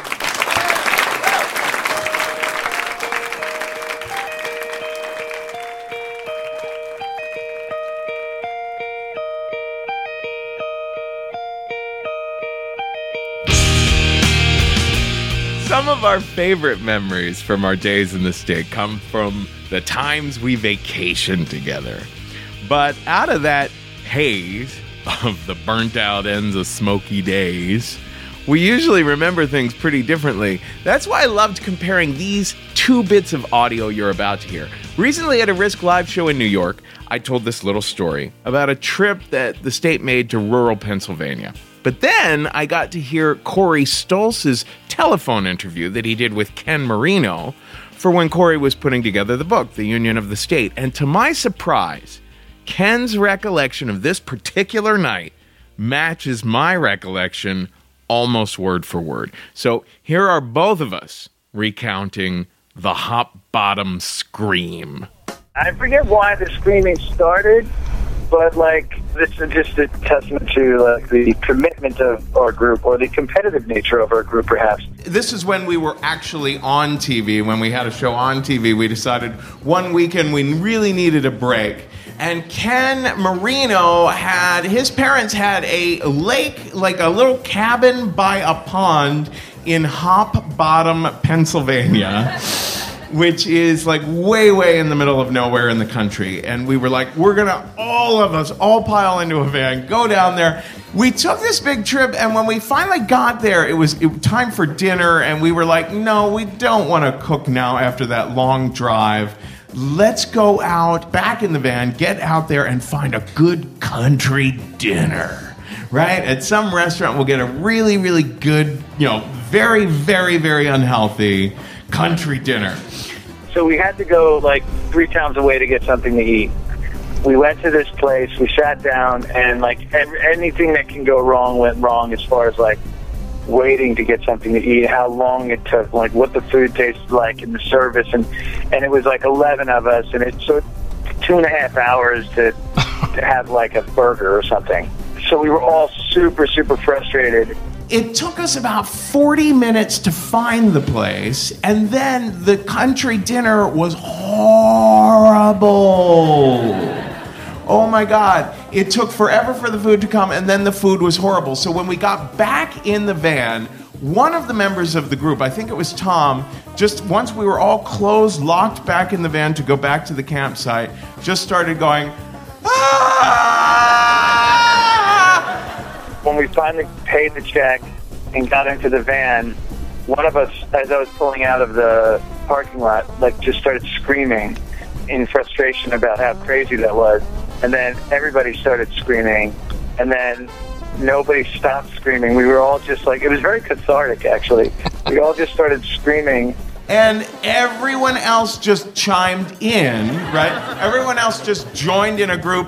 Some of our favorite memories from our days in the state come from the times we vacationed together. But out of that haze of the burnt out ends of smoky days, we usually remember things pretty differently. That's why I loved comparing these two bits of audio you're about to hear. Recently at a Risk Live show in New York, I told this little story about a trip that the state made to rural Pennsylvania. But then I got to hear Corey Stoltz's telephone interview that he did with Ken Marino for when Corey was putting together the book, The Union of the State. And to my surprise, Ken's recollection of this particular night matches my recollection almost word for word. So here are both of us recounting the Hop Bottom Scream. I forget why the screaming started, but like this is just a testament to like the commitment of our group, or the competitive nature of our group, perhaps. This is when we were actually on T V. When we had a show on T V, we decided one weekend we really needed a break. And Ken Marino had, his parents had a lake, like a little cabin by a pond in Hop Bottom, Pennsylvania, which is like way, way in the middle of nowhere in the country. And we were like, we're gonna, all of us, all pile into a van, go down there. We took this big trip, and when we finally got there, it was it, time for dinner, and we were like, no, we don't wanna cook now after that long drive. Let's go out, back in the van, get out there and find a good country dinner, right? At some restaurant, we'll get a really, really good, you know, very, very, very unhealthy country dinner. So we had to go like three towns away to get something to eat. We went to this place, we sat down, and like every, anything that can go wrong went wrong as far as like waiting to get something to eat, how long it took, like what the food tasted like in the service, and and it was like eleven of us, and it took two and a half hours to to have like a burger or something. So we were all super, super frustrated. It took us about forty minutes to find the place, and then the country dinner was horrible. Oh my God. It took forever for the food to come, and then the food was horrible. So when we got back in the van, one of the members of the group, I think it was Tom, just once we were all closed, locked back in the van to go back to the campsite, just started going, ah! When we finally paid the check and got into the van, one of us, as I was pulling out of the parking lot, like just started screaming in frustration about how crazy that was. And then everybody started screaming, and then nobody stopped screaming. We were all just like, it was very cathartic, actually. We all just started screaming. And everyone else just chimed in, right? Everyone else just joined in a group.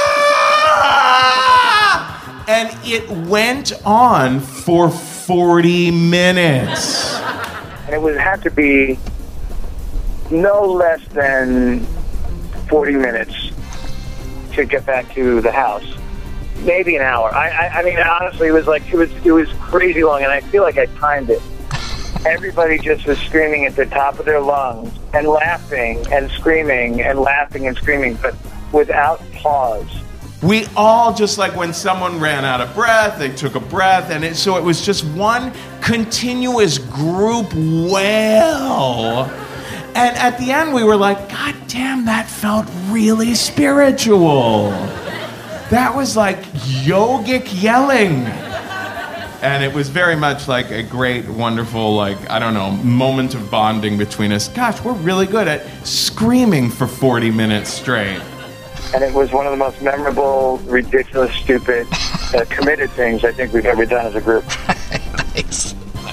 Ah! And it went on for forty minutes. And it would have to be no less than forty minutes to get back to the house. Maybe an hour. I, I, I mean, honestly, it was like, it was, it was crazy long, and I feel like I timed it. Everybody just was screaming at the top of their lungs and laughing and screaming and laughing and screaming, but without pause. We all just like when someone ran out of breath, they took a breath, and it, so it was just one continuous group wail. And at the end, we were like, God damn, that felt really spiritual. That was like yogic yelling. And it was very much like a great, wonderful, like, I don't know, moment of bonding between us. Gosh, we're really good at screaming for forty minutes straight. And it was one of the most memorable, ridiculous, stupid, uh, committed things I think we've ever done as a group. Nice.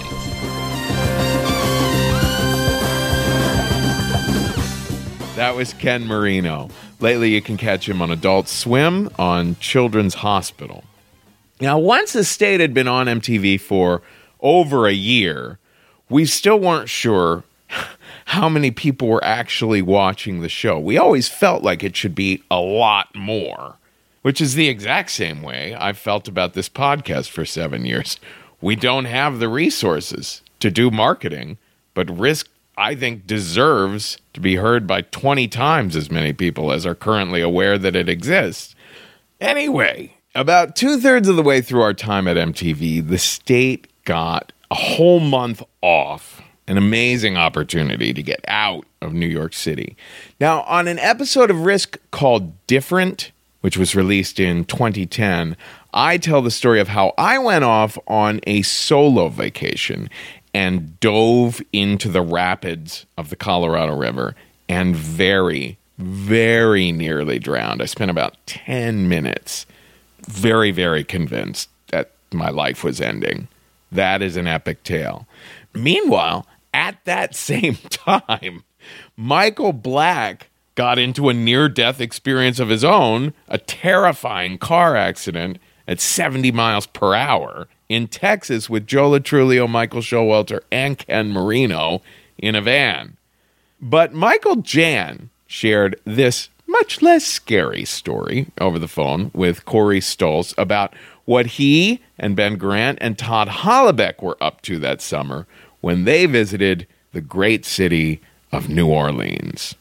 That was Ken Marino. Lately, you can catch him on Adult Swim on Children's Hospital. Now, once the state had been on M T V for over a year, we still weren't sure how many people were actually watching the show. We always felt like it should be a lot more, which is the exact same way I've felt about this podcast for seven years. We don't have the resources to do marketing, but Risk, I think, deserves to be heard by twenty times as many people as are currently aware that it exists. Anyway, about two-thirds of the way through our time at M T V, the state got a whole month off. An amazing opportunity to get out of New York City. Now, on an episode of Risk called Different, which was released in twenty ten, I tell the story of how I went off on a solo vacation and dove into the rapids of the Colorado River and very, very nearly drowned. I spent about ten minutes very, very convinced that my life was ending. That is an epic tale. Meanwhile, at that same time, Michael Black got into a near-death experience of his own, a terrifying car accident at seventy miles per hour in Texas with Joe Latrulio, Michael Showalter, and Ken Marino in a van. But Michael Jan shared this much less scary story over the phone with Corey Stoltz about what he and Ben Grant and Todd Hollebeck were up to that summer when they visited the great city of New Orleans.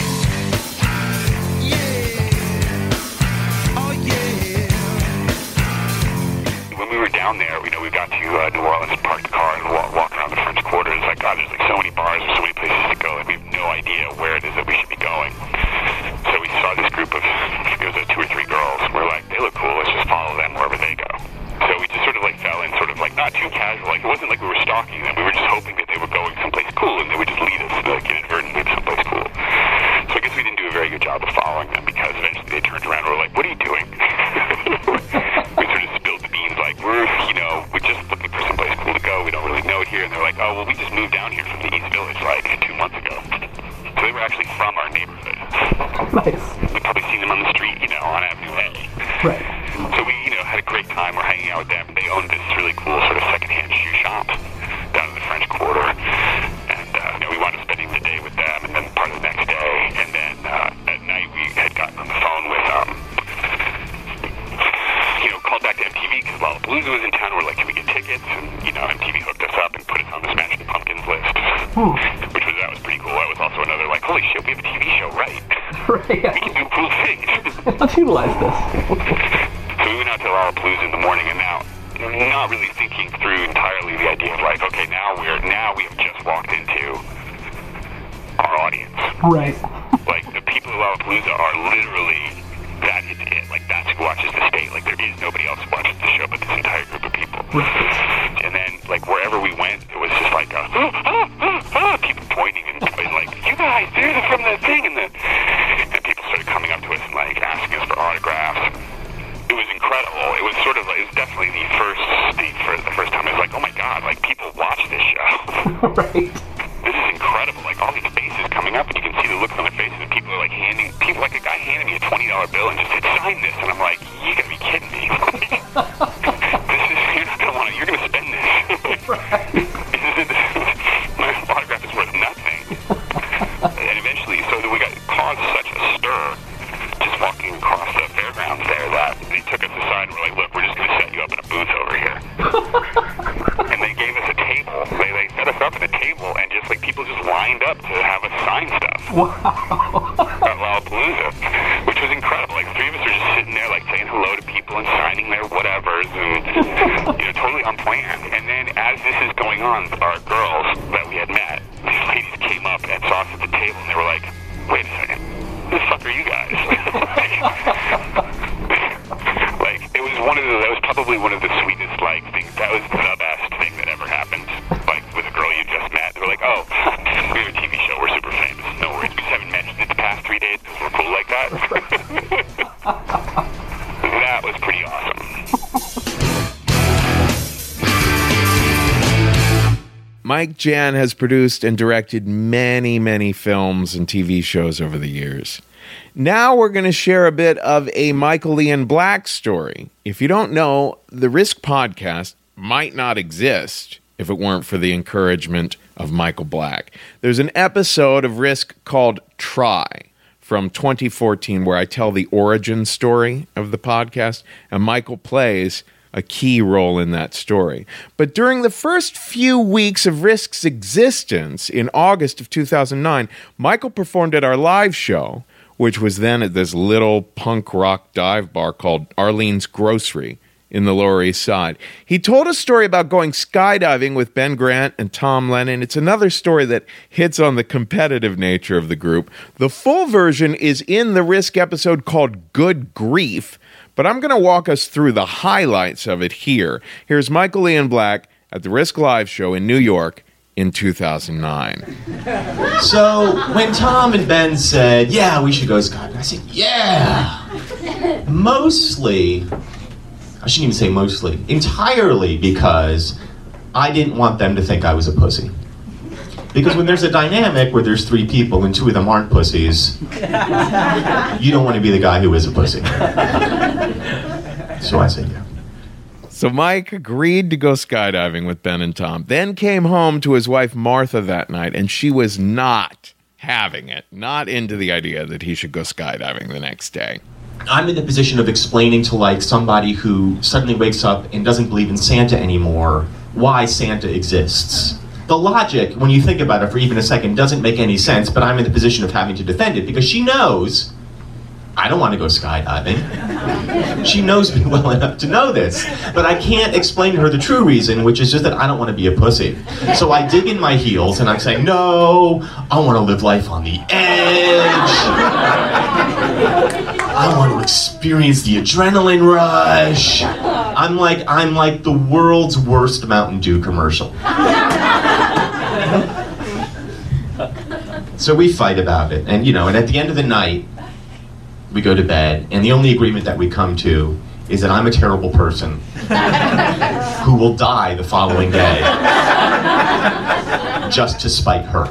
When we were down there, you know, we got to uh, New Orleans, parked the car, and walk, walk around the French Quarter. It's like, God, there's like so many bars, there's so many places to go, and we have no idea where it is that we should be going. So we saw this group of, it was uh, two or three girls, and we're like, they look cool, let's just follow them wherever they go. So we just sort of like fell in, sort of like not too casual, like it wasn't like we were stalking them, we were just hoping that they were going someplace cool, and they would just lead us, like inadvertently to someplace cool. So I guess we didn't do a very good job of following them, because eventually they turned around and were like, what are you doing? We sort of spilled the beans, like, we're, you know, we're just looking for someplace cool to go, we don't really know it here, and they're like, oh, well, we just moved down here from the East Village, like, two months ago. So they were actually from our neighborhood. Nice. We've probably seen them on the street, you know, on Avenue A. Right. So we, you know, had a great time. We're hanging out with them. They owned this really cool sort of secondhand shoe shop down in the French Quarter. And, uh, you know, we wound up spending the day with them and then part of the next day. And then uh, at night we had gotten on the phone with, um, you know, called back to M T V because Lollapalooza was in town. We're like, can we get tickets? And, you know, M T V hooked us up and put us on the Smashing Pumpkins list. Hmm. Which was, that was pretty cool. That was also another, like, holy shit, we have a T V show, right? Right. We can do cool things. Let's utilize this. So we went out to Lollapalooza in the morning, and now, not really thinking through entirely the idea of like, okay, now we're now we have just walked into our audience. Right. Like the people of Lollapalooza are literally that is it. Like that's who watches the state. Like there is nobody else who watches the show but this entire group of people. Right. And then like wherever we went, it was just like a, oh, oh, oh, oh, people pointing and, and like, you guys, they're from the thing, and then and people started coming up to us and like asking us for autographs. It was incredible. It was sort of, it was definitely the first, the, for the first time, it was like, oh my God, like people watch this show. Right. This is incredible. Like all these faces coming up, and you can see the looks on their faces, and people are like handing, people, like a guy handed me a twenty dollar bill and just said, sign this, and I'm like, you gotta be kidding me. This is, you're not gonna want to, you're gonna spend this. Right. This is, my autograph is worth nothing. And eventually, so we got, caused such a stir just walking across the fairgrounds there that they took us aside and were like, look, we're just going to set you up in a booth over here. And they gave us a table. They, they set us up at a table and just like people just lined up to have us sign stuff. Wow. At Lollapalooza, which was incredible. Like three of us are just sitting there like saying everyone's signing their whatevers and, you know, totally unplanned. And then as this is going on, our girls that we had met, these ladies came up and saw us at the table and they were like, wait a second, who the fuck are you guys? Like, it was one of the, that was probably one of the sweetest, like, things. That was the best thing that ever happened. Like, with a girl you just met. They were like, oh, we have a T V show, we're super famous. No worries, we just haven't mentioned it the past three days because we're cool like that. That was pretty awesome. Mike Jan has produced and directed many, many films and T V shows over the years. Now we're going to share a bit of a Michael Ian Black story. If you don't know, the Risk podcast might not exist if it weren't for the encouragement of Michael Black. There's an episode of Risk called Try from twenty fourteen where I tell the origin story of the podcast, and Michael plays a key role in that story. But during the first few weeks of Risk's existence in August of two thousand nine, Michael performed at our live show, which was then at this little punk rock dive bar called Arlene's Grocery in the Lower East Side. He told a story about going skydiving with Ben Grant and Tom Lennon. It's another story that hits on the competitive nature of the group. The full version is in the Risk episode called Good Grief, but I'm going to walk us through the highlights of it here. Here's Michael Ian Black at the Risk Live show in New York in two thousand nine. So when Tom and Ben said, yeah, we should go skydiving, I said, yeah. Mostly, I shouldn't even say mostly, entirely because I didn't want them to think I was a pussy. Because when there's a dynamic where there's three people and two of them aren't pussies, you don't want to be the guy who is a pussy. So I said, yeah. So Mike agreed to go skydiving with Ben and Tom, then came home to his wife Martha that night, and she was not having it, not into the idea that he should go skydiving the next day. I'm in the position of explaining to, like, somebody who suddenly wakes up and doesn't believe in Santa anymore why Santa exists. The logic, when you think about it for even a second, doesn't make any sense, but I'm in the position of having to defend it because she knows I don't want to go skydiving. She knows me well enough to know this, but I can't explain to her the true reason, which is just that I don't want to be a pussy. So I dig in my heels and I'm saying, no, I want to live life on the edge. I want to experience the adrenaline rush. I'm like, I'm like the world's worst Mountain Dew commercial. So we fight about it, and you know, and at the end of the night, we go to bed, and the only agreement that we come to is that I'm a terrible person who will die the following day just to spite her.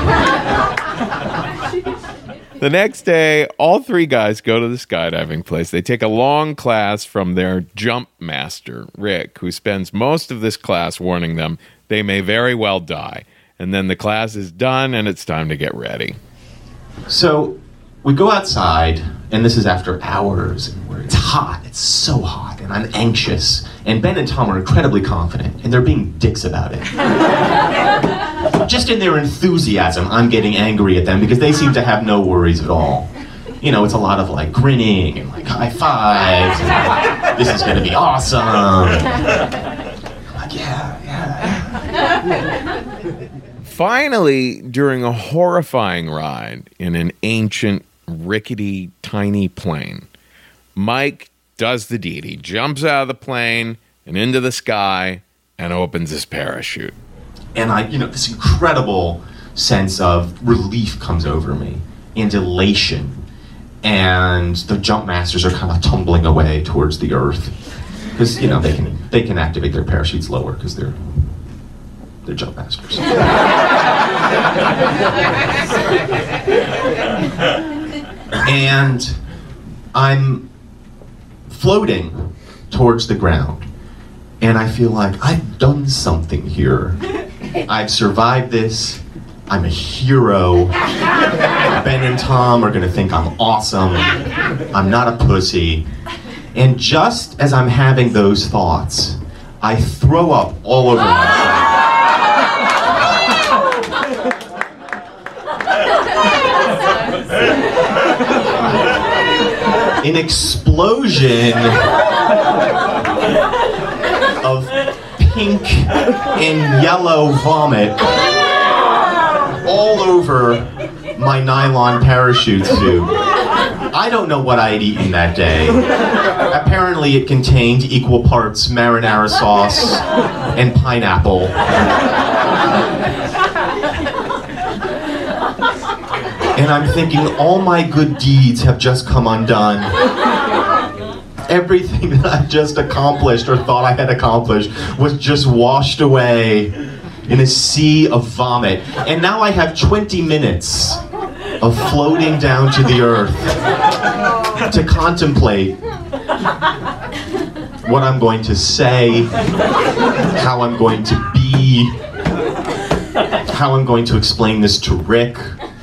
The next day, all three guys go to the skydiving place. They take a long class from their jump master, Rick, who spends most of this class warning them they may very well die. And then the class is done, and it's time to get ready. So we go outside, and this is after hours, and where it's hot, it's so hot, and I'm anxious. And Ben and Tom are incredibly confident, and they're being dicks about it. Just in their enthusiasm, I'm getting angry at them because they seem to have no worries at all. You know, it's a lot of like grinning and like high fives, and like, this is gonna be awesome. I'm like, yeah, yeah. Finally, during a horrifying ride in an ancient, rickety, tiny plane, Mike does the deed. He jumps out of the plane and into the sky and opens his parachute. And I, you know, this incredible sense of relief comes over me and elation. And the jump masters are kind of tumbling away towards the earth because, you know, they can they can activate their parachutes lower because they're they're jump masters. And I'm floating towards the ground, and I feel like I've done something here. I've survived this. I'm a hero. Ben and Tom are gonna think I'm awesome. I'm not a pussy. And just as I'm having those thoughts, I throw up all over myself. An explosion of pink and yellow vomit all over my nylon parachute suit. I don't know what I had eaten that day. Apparently it contained equal parts marinara sauce and pineapple. And I'm thinking, all my good deeds have just come undone. Everything that I just accomplished or thought I had accomplished was just washed away in a sea of vomit. And now I have twenty minutes of floating down to the earth to contemplate what I'm going to say, how I'm going to be, how I'm going to explain this to Rick.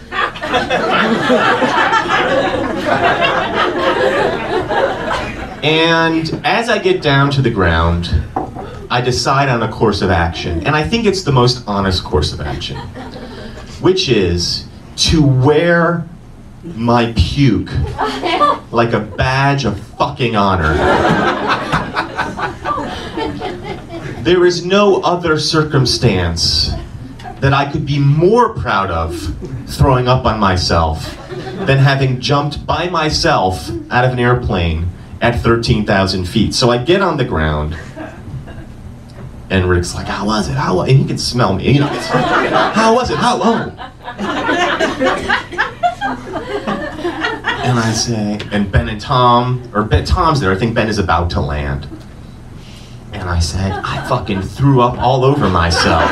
And as I get down to the ground, I decide on a course of action. And I think it's the most honest course of action, which is to wear my puke like a badge of fucking honor. There is no other circumstance that I could be more proud of throwing up on myself than having jumped by myself out of an airplane at thirteen thousand feet. So I get on the ground, and Rick's like, how was it? How was it? And he can smell me, you know. How was it? How long? And I say, and Ben and Tom, or Ben, Tom's there, I think Ben is about to land. And I said, I fucking threw up all over myself.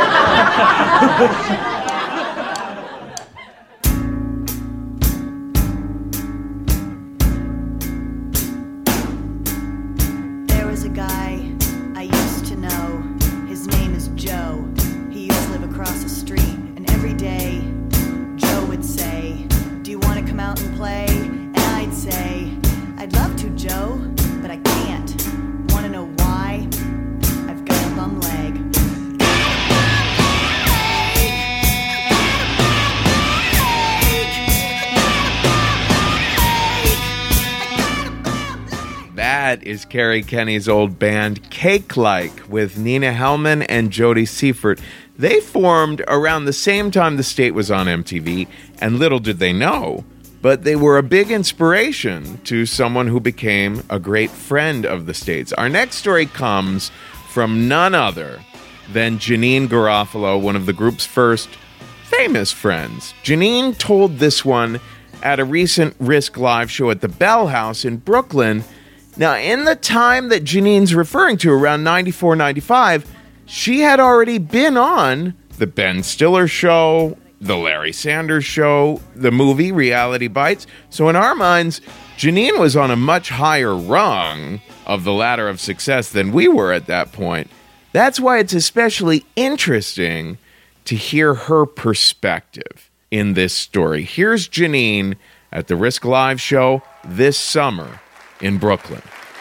There was a guy I used to know. His name is Joe. He used to live across the street. And every day, Joe would say, do you want to come out and play? And I'd say, I'd love to, Joe, but I can't. Want to know why? I've got a bum leg. That is Kerri Kenney's old band, Cake Like, with Nina Hellman and Jody Seifert. They formed around the same time the state was on M T V, and little did they know, but they were a big inspiration to someone who became a great friend of the state's. Our next story comes from none other than Janeane Garofalo, one of the group's first famous friends. Janeane told this one at a recent Risk Live show at the Bell House in Brooklyn. Now, in the time that Janeane's referring to, around ninety-four, ninety-five, she had already been on the Ben Stiller Show, the Larry Sanders Show, the movie Reality Bites. So in our minds, Janeane was on a much higher rung of the ladder of success than we were at that point. That's why it's especially interesting to hear her perspective in this story. Here's Janeane at the Risk Live show this summer in Brooklyn.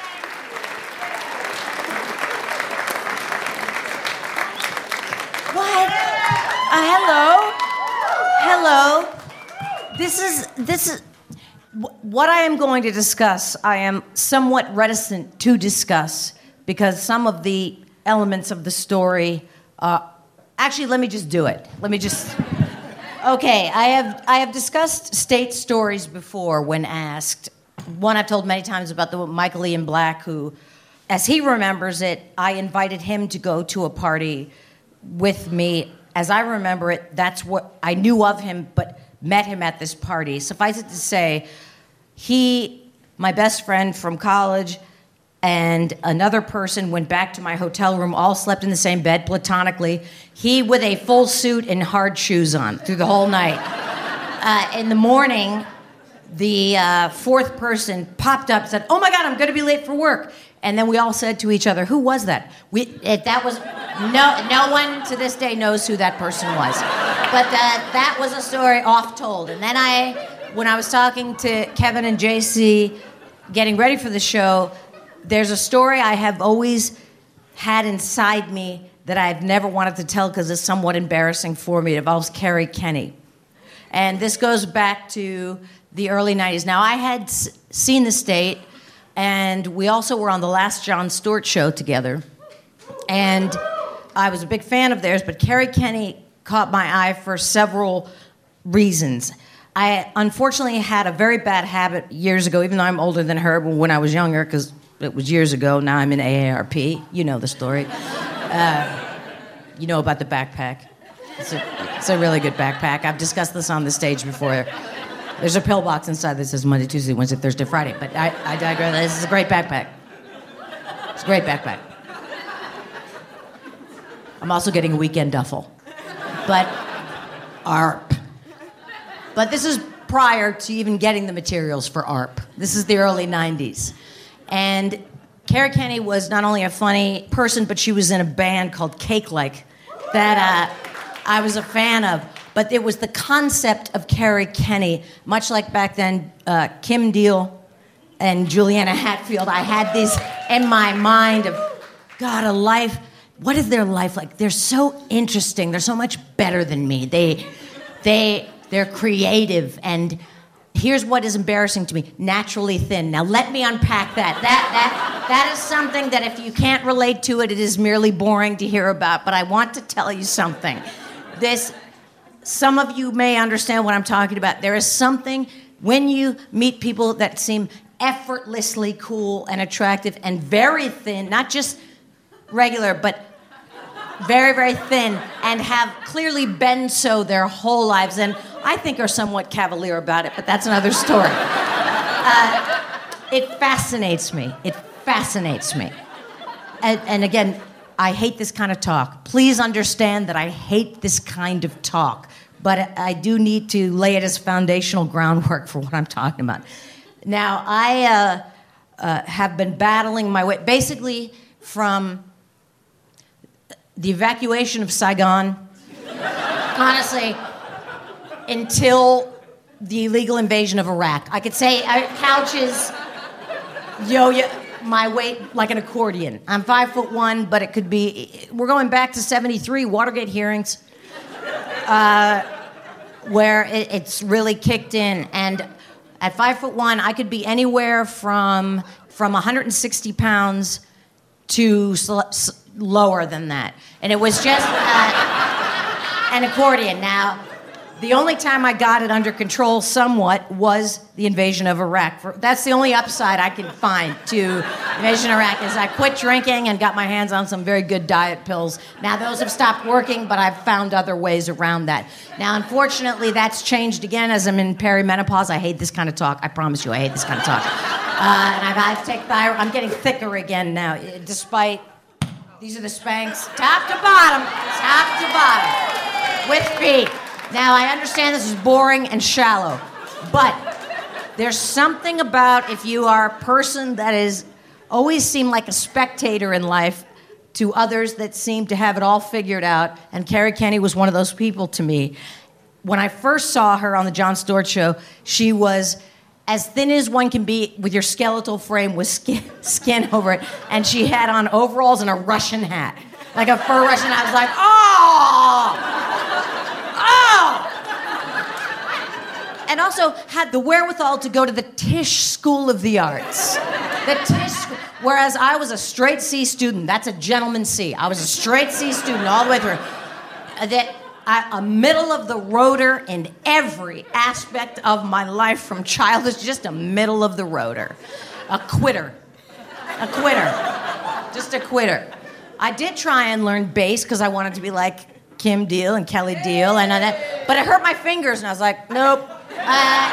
What? Uh, hello? Hello? This is, this is, what I am going to discuss, I am somewhat reticent to discuss because some of the elements of the story, uh, actually, let me just do it. Let me just, okay, I have, I have discussed state stories before when asked. One I've told many times about the Michael Ian Black, who, as he remembers it, I invited him to go to a party with me. As I remember it, that's what I knew of him, but met him at this party. Suffice it to say, he, my best friend from college, and another person went back to my hotel room, all slept in the same bed platonically. He with a full suit and hard shoes on through the whole night. Uh, in the morning, the uh, fourth person popped up and said, oh my God, I'm going to be late for work. And then we all said to each other, who was that? We, it, that was, no, no one to this day knows who that person was. But uh, that was a story oft told. And then I, when I was talking to Kevin and J C, getting ready for the show, there's a story I have always had inside me that I've never wanted to tell because it's somewhat embarrassing for me. It involves Kerri Kenney. And this goes back to the early nineties. Now, I had s- seen the state And we also were on the last Jon Stewart show together. And I was a big fan of theirs, but Kerri Kenney caught my eye for several reasons. I unfortunately had a very bad habit years ago, even though I'm older than her when I was younger, because it was years ago. Now I'm in A A R P. You know the story. Uh, you know about the backpack. It's a, it's a really good backpack. I've discussed this on the stage before. There's a pillbox inside that says Monday, Tuesday, Wednesday, Thursday, Friday. But I, I digress. This is a great backpack. It's a great backpack. I'm also getting a weekend duffel. But A R P. But this is prior to even getting the materials for A R P. This is the early nineties. And Kerri Kenney was not only a funny person, but she was in a band called Cake Like that uh, I was a fan of. But it was the concept of Kerri Kenney, much like back then, uh, Kim Deal and Juliana Hatfield. I had these in my mind of, God, a life. What is their life like? They're so interesting. They're so much better than me. They, they, they're creative. And here's what is embarrassing to me: naturally thin. Now let me unpack that. That, that, that is something that if you can't relate to it, it is merely boring to hear about. But I want to tell you something. This. Some of you may understand what I'm talking about. There is something when you meet people that seem effortlessly cool and attractive and very thin, not just regular, but very, very thin, and have clearly been so their whole lives, and I think are somewhat cavalier about it, but that's another story. Uh, it fascinates me. It fascinates me. And, and again, I hate this kind of talk. Please understand that I hate this kind of talk, but I do need to lay it as foundational groundwork for what I'm talking about. Now, I uh, uh, have been battling my way, basically from the evacuation of Saigon, honestly, until the illegal invasion of Iraq. I could say uh, couches, yo-yo, my weight like an accordion. I'm five foot one, but it could be, we're going back to seventy-three, Watergate hearings, uh, where it, it's really kicked in. And at five foot one, I could be anywhere from, from one hundred sixty pounds to sl- s- lower than that. And it was just uh, an accordion. Now, the only time I got it under control somewhat was the invasion of Iraq. For, that's the only upside I can find to the invasion of Iraq is I quit drinking and got my hands on some very good diet pills. Now, those have stopped working, but I've found other ways around that. Now, unfortunately, that's changed again as I'm in perimenopause. I hate this kind of talk. I promise you, I hate this kind of talk. Uh, and I've had to take thyroid. I'm getting thicker again now, despite, these are the Spanx, top to bottom, top to bottom, with feet. Now, I understand this is boring and shallow, but there's something about if you are a person that is always seem like a spectator in life to others that seem to have it all figured out, and Kerri Kenney was one of those people to me. When I first saw her on the Jon Stewart show, she was as thin as one can be with your skeletal frame with skin, skin over it, and she had on overalls and a Russian hat, like a fur Russian hat. I was like, oh! Oh! And also had the wherewithal to go to the Tisch School of the Arts. The Tisch, whereas I was a straight C student. That's a gentleman C. I was a straight C student all the way through. That I, a middle of the roader in every aspect of my life from childhood, just a middle of the roader. A quitter. A quitter. Just a quitter. I did try and learn bass because I wanted to be like Kim Deal and Kelly Deal, and that, but it hurt my fingers, and I was like, nope. Uh,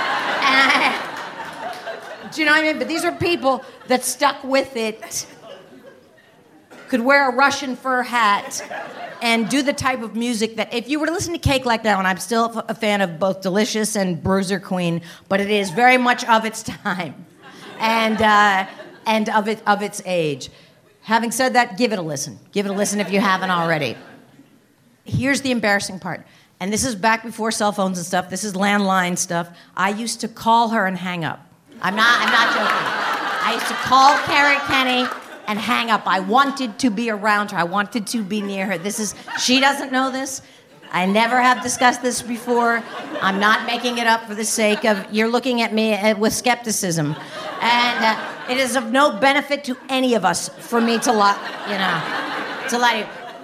uh, do you know what I mean? But these are people that stuck with it, could wear a Russian fur hat, and do the type of music that, if you were to listen to Cake Like That, and I'm still a fan of both Delicious and Bruiser Queen, but it is very much of its time, and uh, and of it of its age. Having said that, give it a listen. Give it a listen if you haven't already. Here's the embarrassing part. And this is back before cell phones and stuff. This is landline stuff. I used to call her and hang up. I'm not, I'm not joking. I used to call Kerri Kenney and hang up. I wanted to be around her. I wanted to be near her. This is, she doesn't know this. I never have discussed this before. I'm not making it up for the sake of, you're looking at me with skepticism. And uh, It is of no benefit to any of us for me to lie, you know, to lie to you.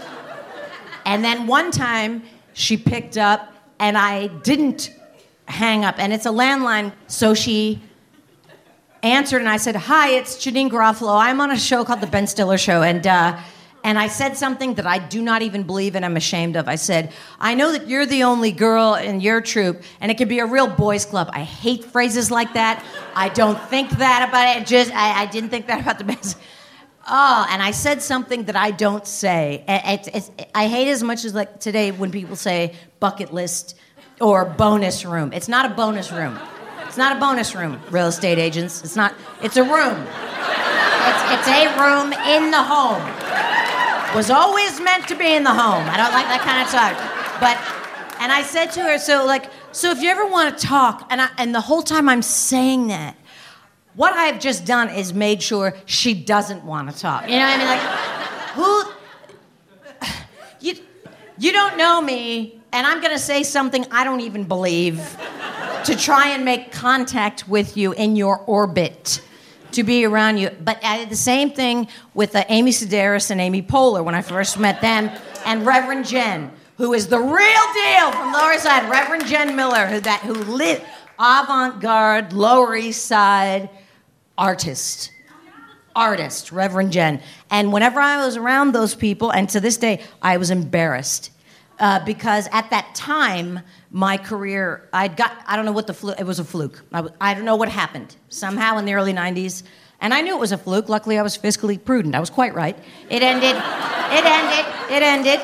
And then one time she picked up and I didn't hang up. And it's a landline, so she answered and I said, "Hi, it's Janine Garofalo. I'm on a show called The Ben Stiller Show." And uh, and I said something that I do not even believe and I'm ashamed of. I said, "I know that you're the only girl in your troupe and it can be a real boys club." I hate phrases like that. I don't think that about it. Just I, I didn't think that about the best. Oh, and I said something that I don't say. It, it, it, I hate it as much as like today when people say bucket list or bonus room. It's not a bonus room. It's not a bonus room, real estate agents. It's not. It's a room. It's, it's a room in the home. Was always meant to be in the home. I don't like that kind of talk. But, and I said to her, so like, so if you ever want to talk, and I, and the whole time I'm saying that, what I've just done is made sure she doesn't want to talk. You know what I mean? Like, who, you, you don't know me, and I'm going to say something I don't even believe to try and make contact with you in your orbit, to be around you. But I did the same thing with uh, Amy Sedaris and Amy Poehler when I first met them, and Reverend Jen, who is the real deal from the Lower East Side. Reverend Jen Miller, who that who lived avant-garde, Lower East Side artist. Artist, Reverend Jen. And whenever I was around those people, and to this day, I was embarrassed. Uh, because at that time, my career, I'd got, I don't know what the fluke, it was a fluke. I, w- I don't know what happened. Somehow in the early nineties, and I knew it was a fluke. Luckily, I was fiscally prudent. I was quite right. It ended, it ended, it ended.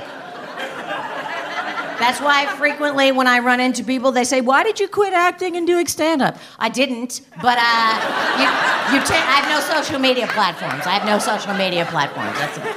That's why frequently when I run into people, they say, "Why did you quit acting and doing stand-up?" I didn't, but uh, you, you ta- I have no social media platforms. I have no social media platforms. That's a-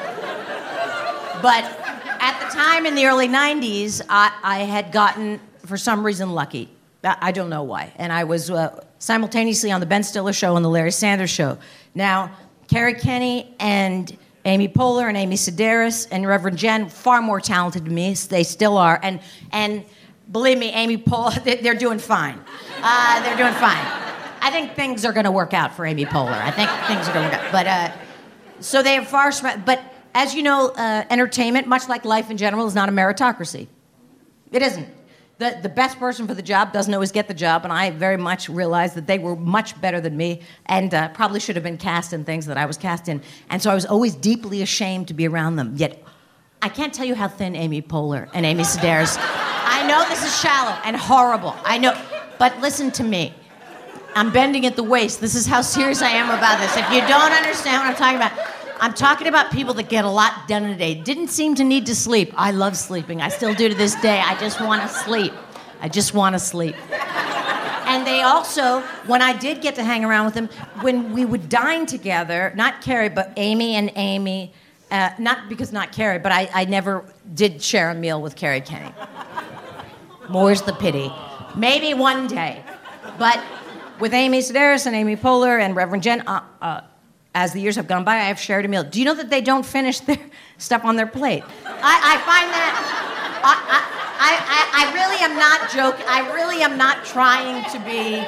but at the time in the early nineties, I, I had gotten, for some reason, lucky. I, I don't know why. And I was uh, simultaneously on the Ben Stiller Show and the Larry Sanders Show. Now, Kerry Kenny and Amy Poehler and Amy Sedaris and Reverend Jen, far more talented than me. They still are. And and believe me, Amy Poehler, they're doing fine. Uh, they're doing fine. I think things are going to work out for Amy Poehler. I think things are going to work out. But, uh, so they have far... But as you know, uh, entertainment, much like life in general, is not a meritocracy. It isn't. The, the best person for the job doesn't always get the job, and I very much realized that they were much better than me and uh, probably should have been cast in things that I was cast in. And so I was always deeply ashamed to be around them. Yet, I can't tell you how thin Amy Poehler and Amy Sedaris. I know this is shallow and horrible. I know. But listen to me. I'm bending at the waist. This is how serious I am about this. If you don't understand what I'm talking about, I'm talking about people that get a lot done in a day. Didn't seem to need to sleep. I love sleeping. I still do to this day. I just want to sleep. I just want to sleep. And they also, when I did get to hang around with them, when we would dine together, not Kerry, but Amy and Amy, uh, not because not Kerry, but I, I never did share a meal with Kerry Kenny. More's the pity. Maybe one day. But with Amy Sedaris and Amy Poehler and Reverend Jen, uh, uh, as the years have gone by, I have shared a meal. Do you know that they don't finish their stuff on their plate? I, I find that... I, I, I, I really am not joking. I really am not trying to be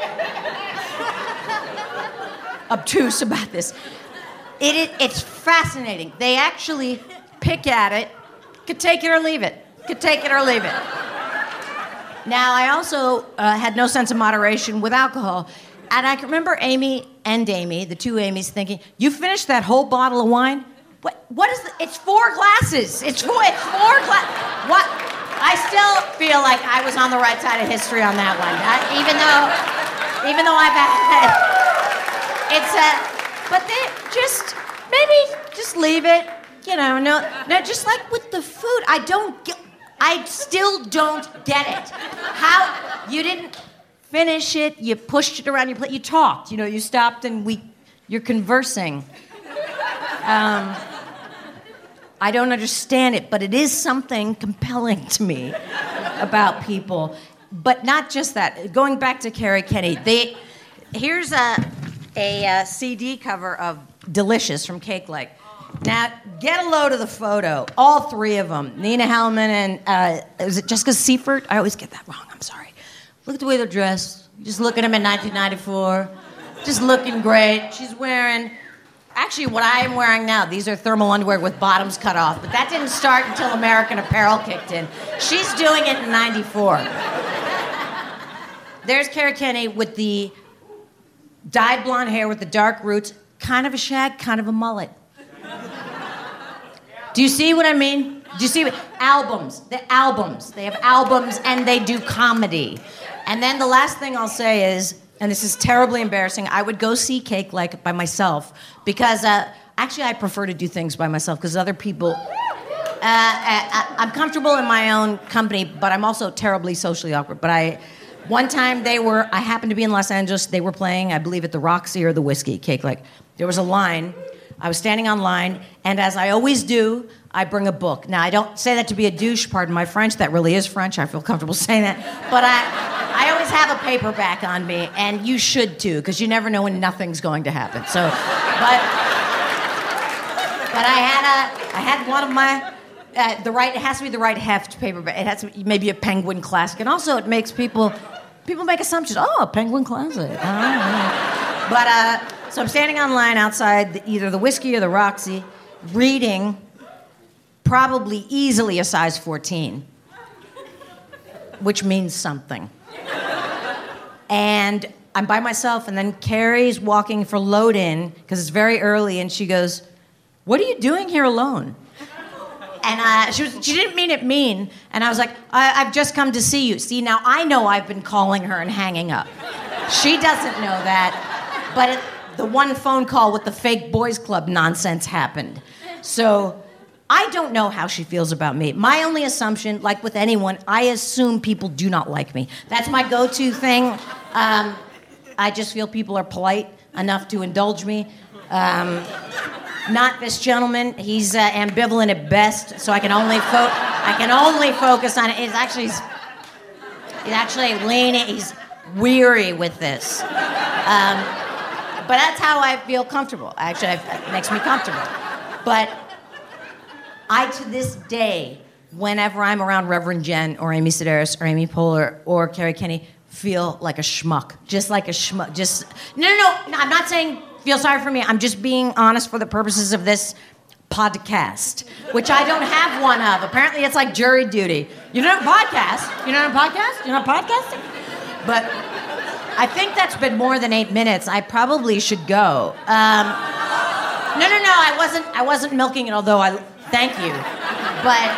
obtuse about this. It, it, it's fascinating. They actually pick at it. Could take it or leave it. Could take it or leave it. Now, I also uh, had no sense of moderation with alcohol. And I can remember Amy and Amy, the two Amys, thinking, "You finished that whole bottle of wine? What? What is the, it's four glasses. It's four, it's four glasses. What? I still feel like I was on the right side of history on that one. I, even though, even though I've had, it's a, but they just, maybe just leave it. You know, no, no, just like with the food, I don't get, I still don't get it. How, you didn't finish it, you pushed it around your plate, you talked, you know, you stopped and we, you're conversing. Um, I don't understand it, but it is something compelling to me about people. But not just that. Going back to Kerry Kenny, they, here's a, a, a C D cover of Delicious from Cake Lake. Now, get a load of the photo. All three of them. Nina Hellman and, uh, is it Jessica Seifert? I always get that wrong, I'm sorry. Look at the way they're dressed. Just look at them in nineteen ninety-four. just looking great. She's wearing, actually, what I am wearing now. These are thermal underwear with bottoms cut off, but that didn't start until American Apparel kicked in. She's doing it in ninety-four. There's Carrie Kenny with the dyed blonde hair with the dark roots, kind of a shag, kind of a mullet. Do you see what I mean? Do you see what? Albums. The albums. They have albums and they do comedy. And then the last thing I'll say is, and this is terribly embarrassing, I would go see Cake Like by myself because uh, actually I prefer to do things by myself because other people, uh, I, I'm comfortable in my own company, but I'm also terribly socially awkward. But I, one time they were, I happened to be in Los Angeles, they were playing, I believe at the Roxy or the Whiskey, Cake Like. There was a line. I was standing on line, and as I always do, I bring a book. Now, I don't say that to be a douche, pardon my French. That really is French. I feel comfortable saying that. But I, I always have a paperback on me, and you should too, because you never know when nothing's going to happen. So, but, but I had a, I had one of my, uh, the right. It has to be the right heft paperback. It has to be maybe a Penguin Classic, and also it makes people, people make assumptions. Oh, a Penguin Classic. Oh. But. Uh, So I'm standing on line outside the, either the Whiskey or the Roxy, reading probably easily a size fourteen, which means something. And I'm by myself, and then Carrie's walking for load-in, because it's very early, and she goes, "What are you doing here alone?" And uh, she, was, she didn't mean it mean, and I was like, I, I've just come to see you. See, now I know I've been calling her and hanging up. She doesn't know that, but... It, the one phone call with the fake boys club nonsense happened. So I don't know how she feels about me. My only assumption, like with anyone, I assume people do not like me. That's my go-to thing. Um, I just feel people are polite enough to indulge me. Um, not this gentleman. He's uh, ambivalent at best, so I can only fo- I can only focus on it. He's actually he's, he's actually leaning. He's weary with this. Um, But that's how I feel comfortable. Actually, it makes me comfortable. But I, to this day, whenever I'm around Reverend Jen or Amy Sedaris or Amy Poehler or Carrie Kenny, feel like a schmuck. Just like a schmuck. Just no, no, no, no. I'm not saying feel sorry for me. I'm just being honest for the purposes of this podcast, which I don't have one of. Apparently, it's like jury duty. You don't have a podcast? You don't have a podcast? You're not podcasting? But... I think that's been more than eight minutes. I probably should go. Um, no, no, no. I wasn't. I wasn't milking it. Although I thank you, but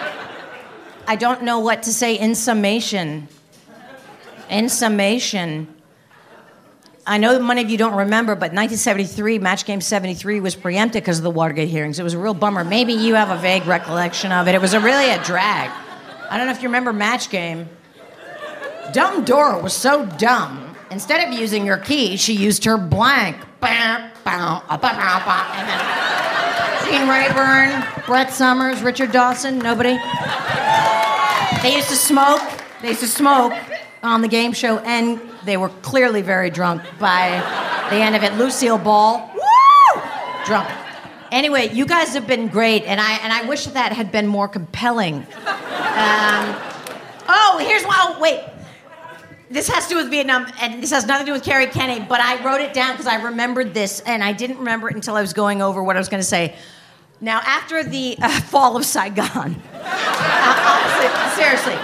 I don't know what to say. In summation, in summation, I know many of you don't remember, but nineteen seventy-three, Match Game seventy-three was preempted because of the Watergate hearings. It was a real bummer. Maybe you have a vague recollection of it. It was a, really a drag. I don't know if you remember Match Game. Dumb Dora was so dumb. Instead of using her key, she used her blank. And then Gene Rayburn, Brett Summers, Richard Dawson, nobody. They used to smoke. They used to smoke on the game show, and they were clearly very drunk by the end of it. Lucille Ball, woo, drunk. Anyway, you guys have been great, and I and I wish that had been more compelling. Um, oh, here's why. Oh, wait. This has to do with Vietnam, and this has nothing to do with Carrie Kenny, but I wrote it down because I remembered this, and I didn't remember it until I was going over what I was going to say. Now, after the uh, fall of Saigon, uh, honestly, seriously,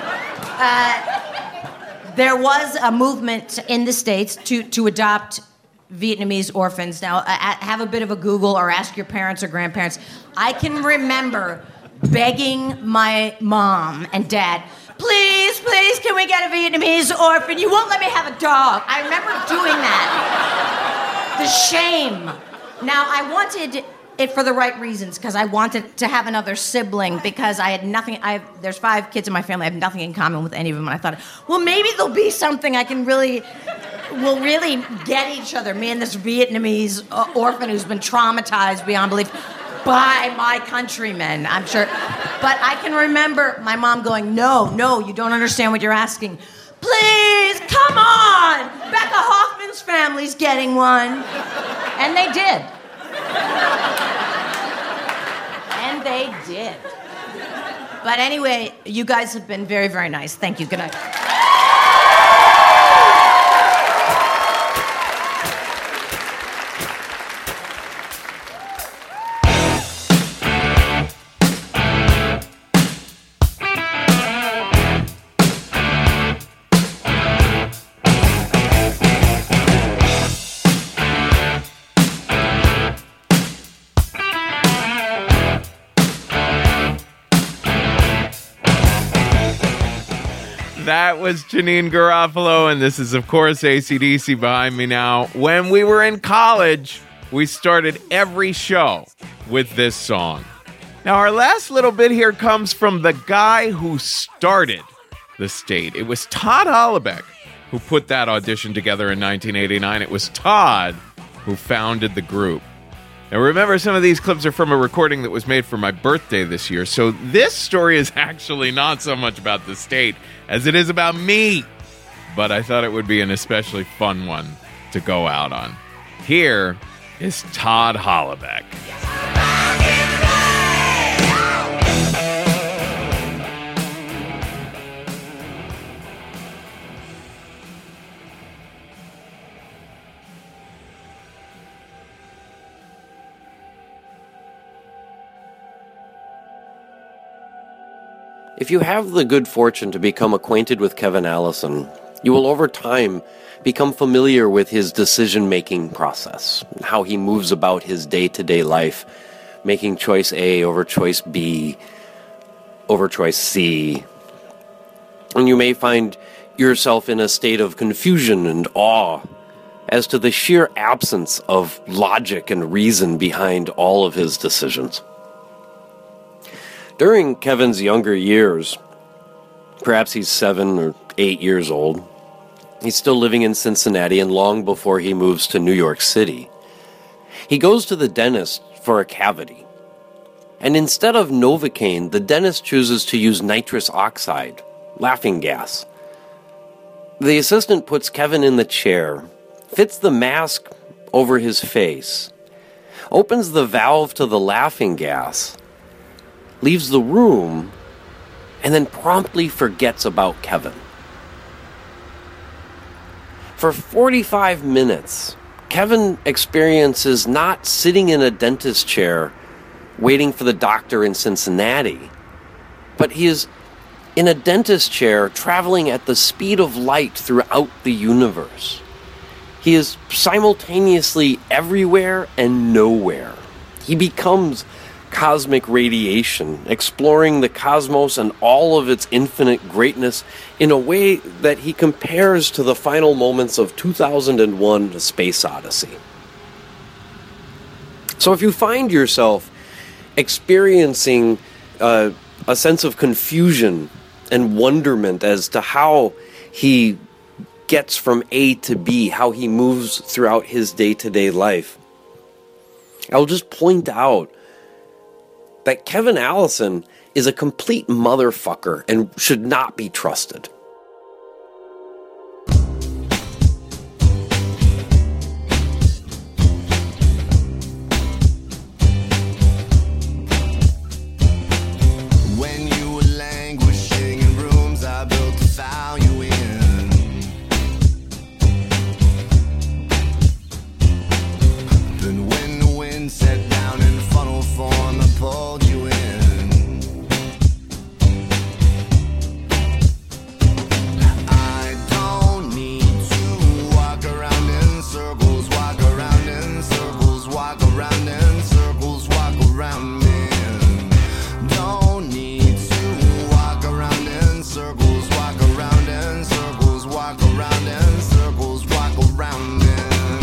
uh, there was a movement in the States to, to adopt Vietnamese orphans. Now, uh, have a bit of a Google or ask your parents or grandparents. I can remember begging my mom and dad, please, please, can we get a Vietnamese orphan? You won't let me have a dog. I remember doing that. The shame. Now, I wanted it for the right reasons, because I wanted to have another sibling, because I had nothing, I have, there's five kids in my family, I have nothing in common with any of them, and I thought, well, maybe there'll be something I can really, we'll really get each other, me and this Vietnamese uh, orphan who's been traumatized beyond belief by my countrymen, I'm sure. But I can remember my mom going, no, no, you don't understand what you're asking. Please, come on! Becca Hoffman's family's getting one. And they did. And they did. But anyway, you guys have been very, very nice. Thank you. Good night. That was Janine Garofalo, and this is, of course, A C D C behind me now. When we were in college, we started every show with this song. Now, our last little bit here comes from the guy who started the state. It was Todd Hollebeck who put that audition together in nineteen eighty-nine. It was Todd who founded the group. Now, remember, some of these clips are from a recording that was made for my birthday this year, so this story is actually not so much about the state as it is about me. But I thought it would be an especially fun one to go out on. Here is Todd Hollebeck. If you have the good fortune to become acquainted with Kevin Allison, you will over time become familiar with his decision-making process, how he moves about his day-to-day life, making choice A over choice B over choice C. And you may find yourself in a state of confusion and awe as to the sheer absence of logic and reason behind all of his decisions. During Kevin's younger years, perhaps he's seven or eight years old, he's still living in Cincinnati and long before he moves to New York City. He goes to the dentist for a cavity. And instead of Novocaine, the dentist chooses to use nitrous oxide, laughing gas. The assistant puts Kevin in the chair, fits the mask over his face, opens the valve to the laughing gas, leaves the room, and then promptly forgets about Kevin. For forty-five minutes, Kevin experiences not sitting in a dentist chair waiting for the doctor in Cincinnati, but he is in a dentist chair traveling at the speed of light throughout the universe. He is simultaneously everywhere and nowhere. He becomes cosmic radiation, exploring the cosmos and all of its infinite greatness in a way that he compares to the final moments of two thousand one: A Space Odyssey. So if you find yourself experiencing uh, a sense of confusion and wonderment as to how he gets from A to B, how he moves throughout his day-to-day life, I'll just point out that Kevin Allison is a complete motherfucker and should not be trusted. When you were languishing in rooms I built to foul you in, then when the wind set down in funnel form I pulled you in. I don't need to walk around in circles, walk around in circles, walk around in circles, walk around me. Don't need to walk around in circles, walk around in circles, walk around in circles, walk around me.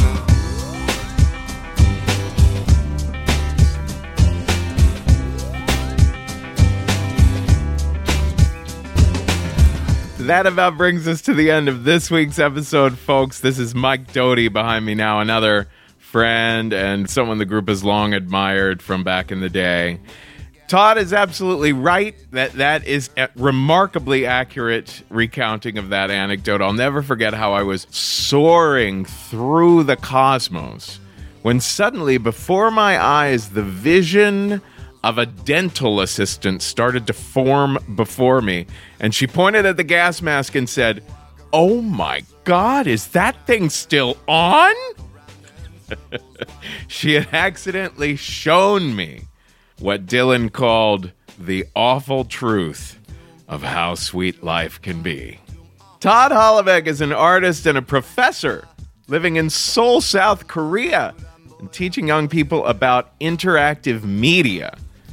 That about brings us to the end of this week's episode, folks. This is Mike Doty behind me now, another friend and someone the group has long admired from back in the day. Todd is absolutely right that that is a remarkably accurate recounting of that anecdote. I'll never forget how I was soaring through the cosmos when suddenly before my eyes the vision of a dental assistant started to form before me, and she pointed at the gas mask and said, "Oh my God, is that thing still on?" She had accidentally shown me what Dylan called the awful truth of how sweet life can be. Todd Hollebeck is an artist and a professor living in Seoul, South Korea, and teaching young people about interactive media.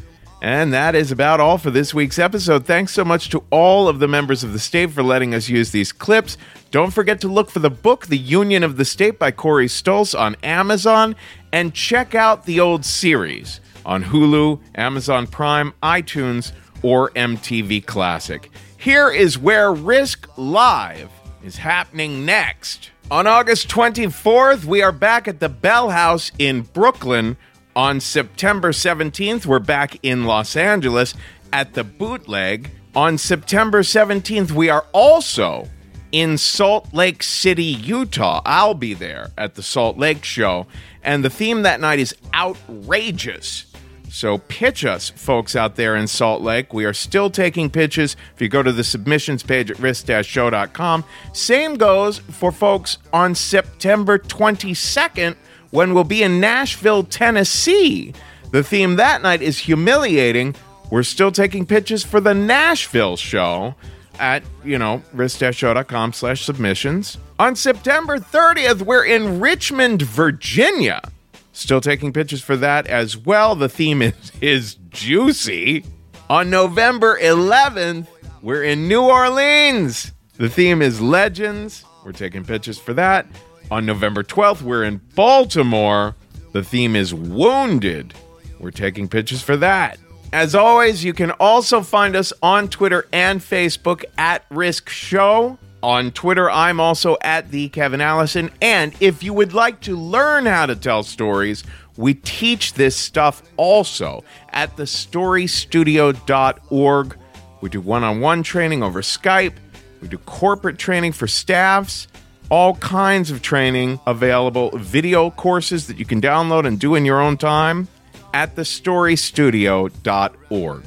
And that is about all for this week's episode. Thanks so much to all of the members of the state for letting us use these clips. Don't forget to look for the book, The Union of the State by Corey Stoltz on Amazon, and check out the old series on Hulu, Amazon Prime, iTunes, or M T V Classic. Here is where Risk Live is happening next. On August twenty-fourth, we are back at the Bell House in Brooklyn. On September seventeenth, we're back in Los Angeles at the Bootleg. On September seventeenth, we are also in Salt Lake City, Utah. I'll be there at the Salt Lake show. And the theme that night is outrageous. So pitch us, folks out there in Salt Lake. We are still taking pitches. If you go to the submissions page at risk dash show dot com. Same goes for folks on September twenty-second, when we'll be in Nashville, Tennessee. The theme that night is humiliating. We're still taking pitches for the Nashville show at, you know, risk dash show dot com slash submissions. On September thirtieth, we're in Richmond, Virginia. Still taking pitches for that as well. The theme is, is juicy. On November eleventh, we're in New Orleans. The theme is legends. We're taking pitches for that. On November twelfth, we're in Baltimore. The theme is wounded. We're taking pitches for that. As always, you can also find us on Twitter and Facebook at Risk Show. On Twitter, I'm also at the Kevin Allison. And if you would like to learn how to tell stories, we teach this stuff also at the story studio dot org. We do one-on-one training over Skype. We do corporate training for staffs. All kinds of training available, video courses that you can download and do in your own time at the story studio dot org.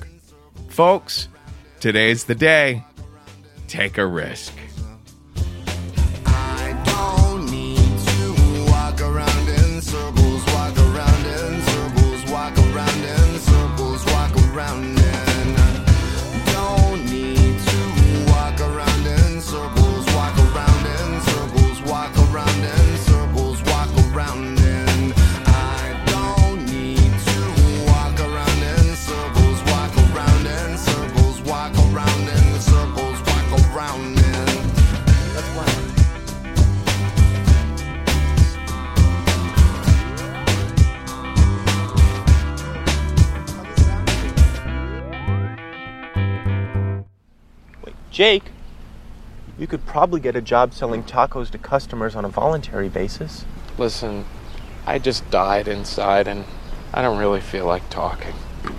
Folks, today's the day. Take a risk. I don't need to walk around in circles, walk around in circles, walk around in circles, walk around in. Don't need to walk around in circles, walk around in circles, walk around in circles, walk around in. I don't need to walk around in circles, walk around in circles, walk around in circles, walk around in. That's why. Jake, you could probably get a job selling tacos to customers on a voluntary basis. Listen, I just died inside and I don't really feel like talking.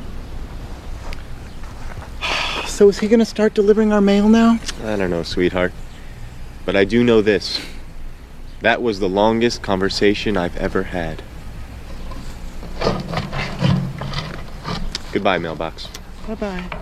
So is he gonna start delivering our mail now? I don't know, sweetheart. But I do know this. That was the longest conversation I've ever had. Goodbye, mailbox. Bye-bye.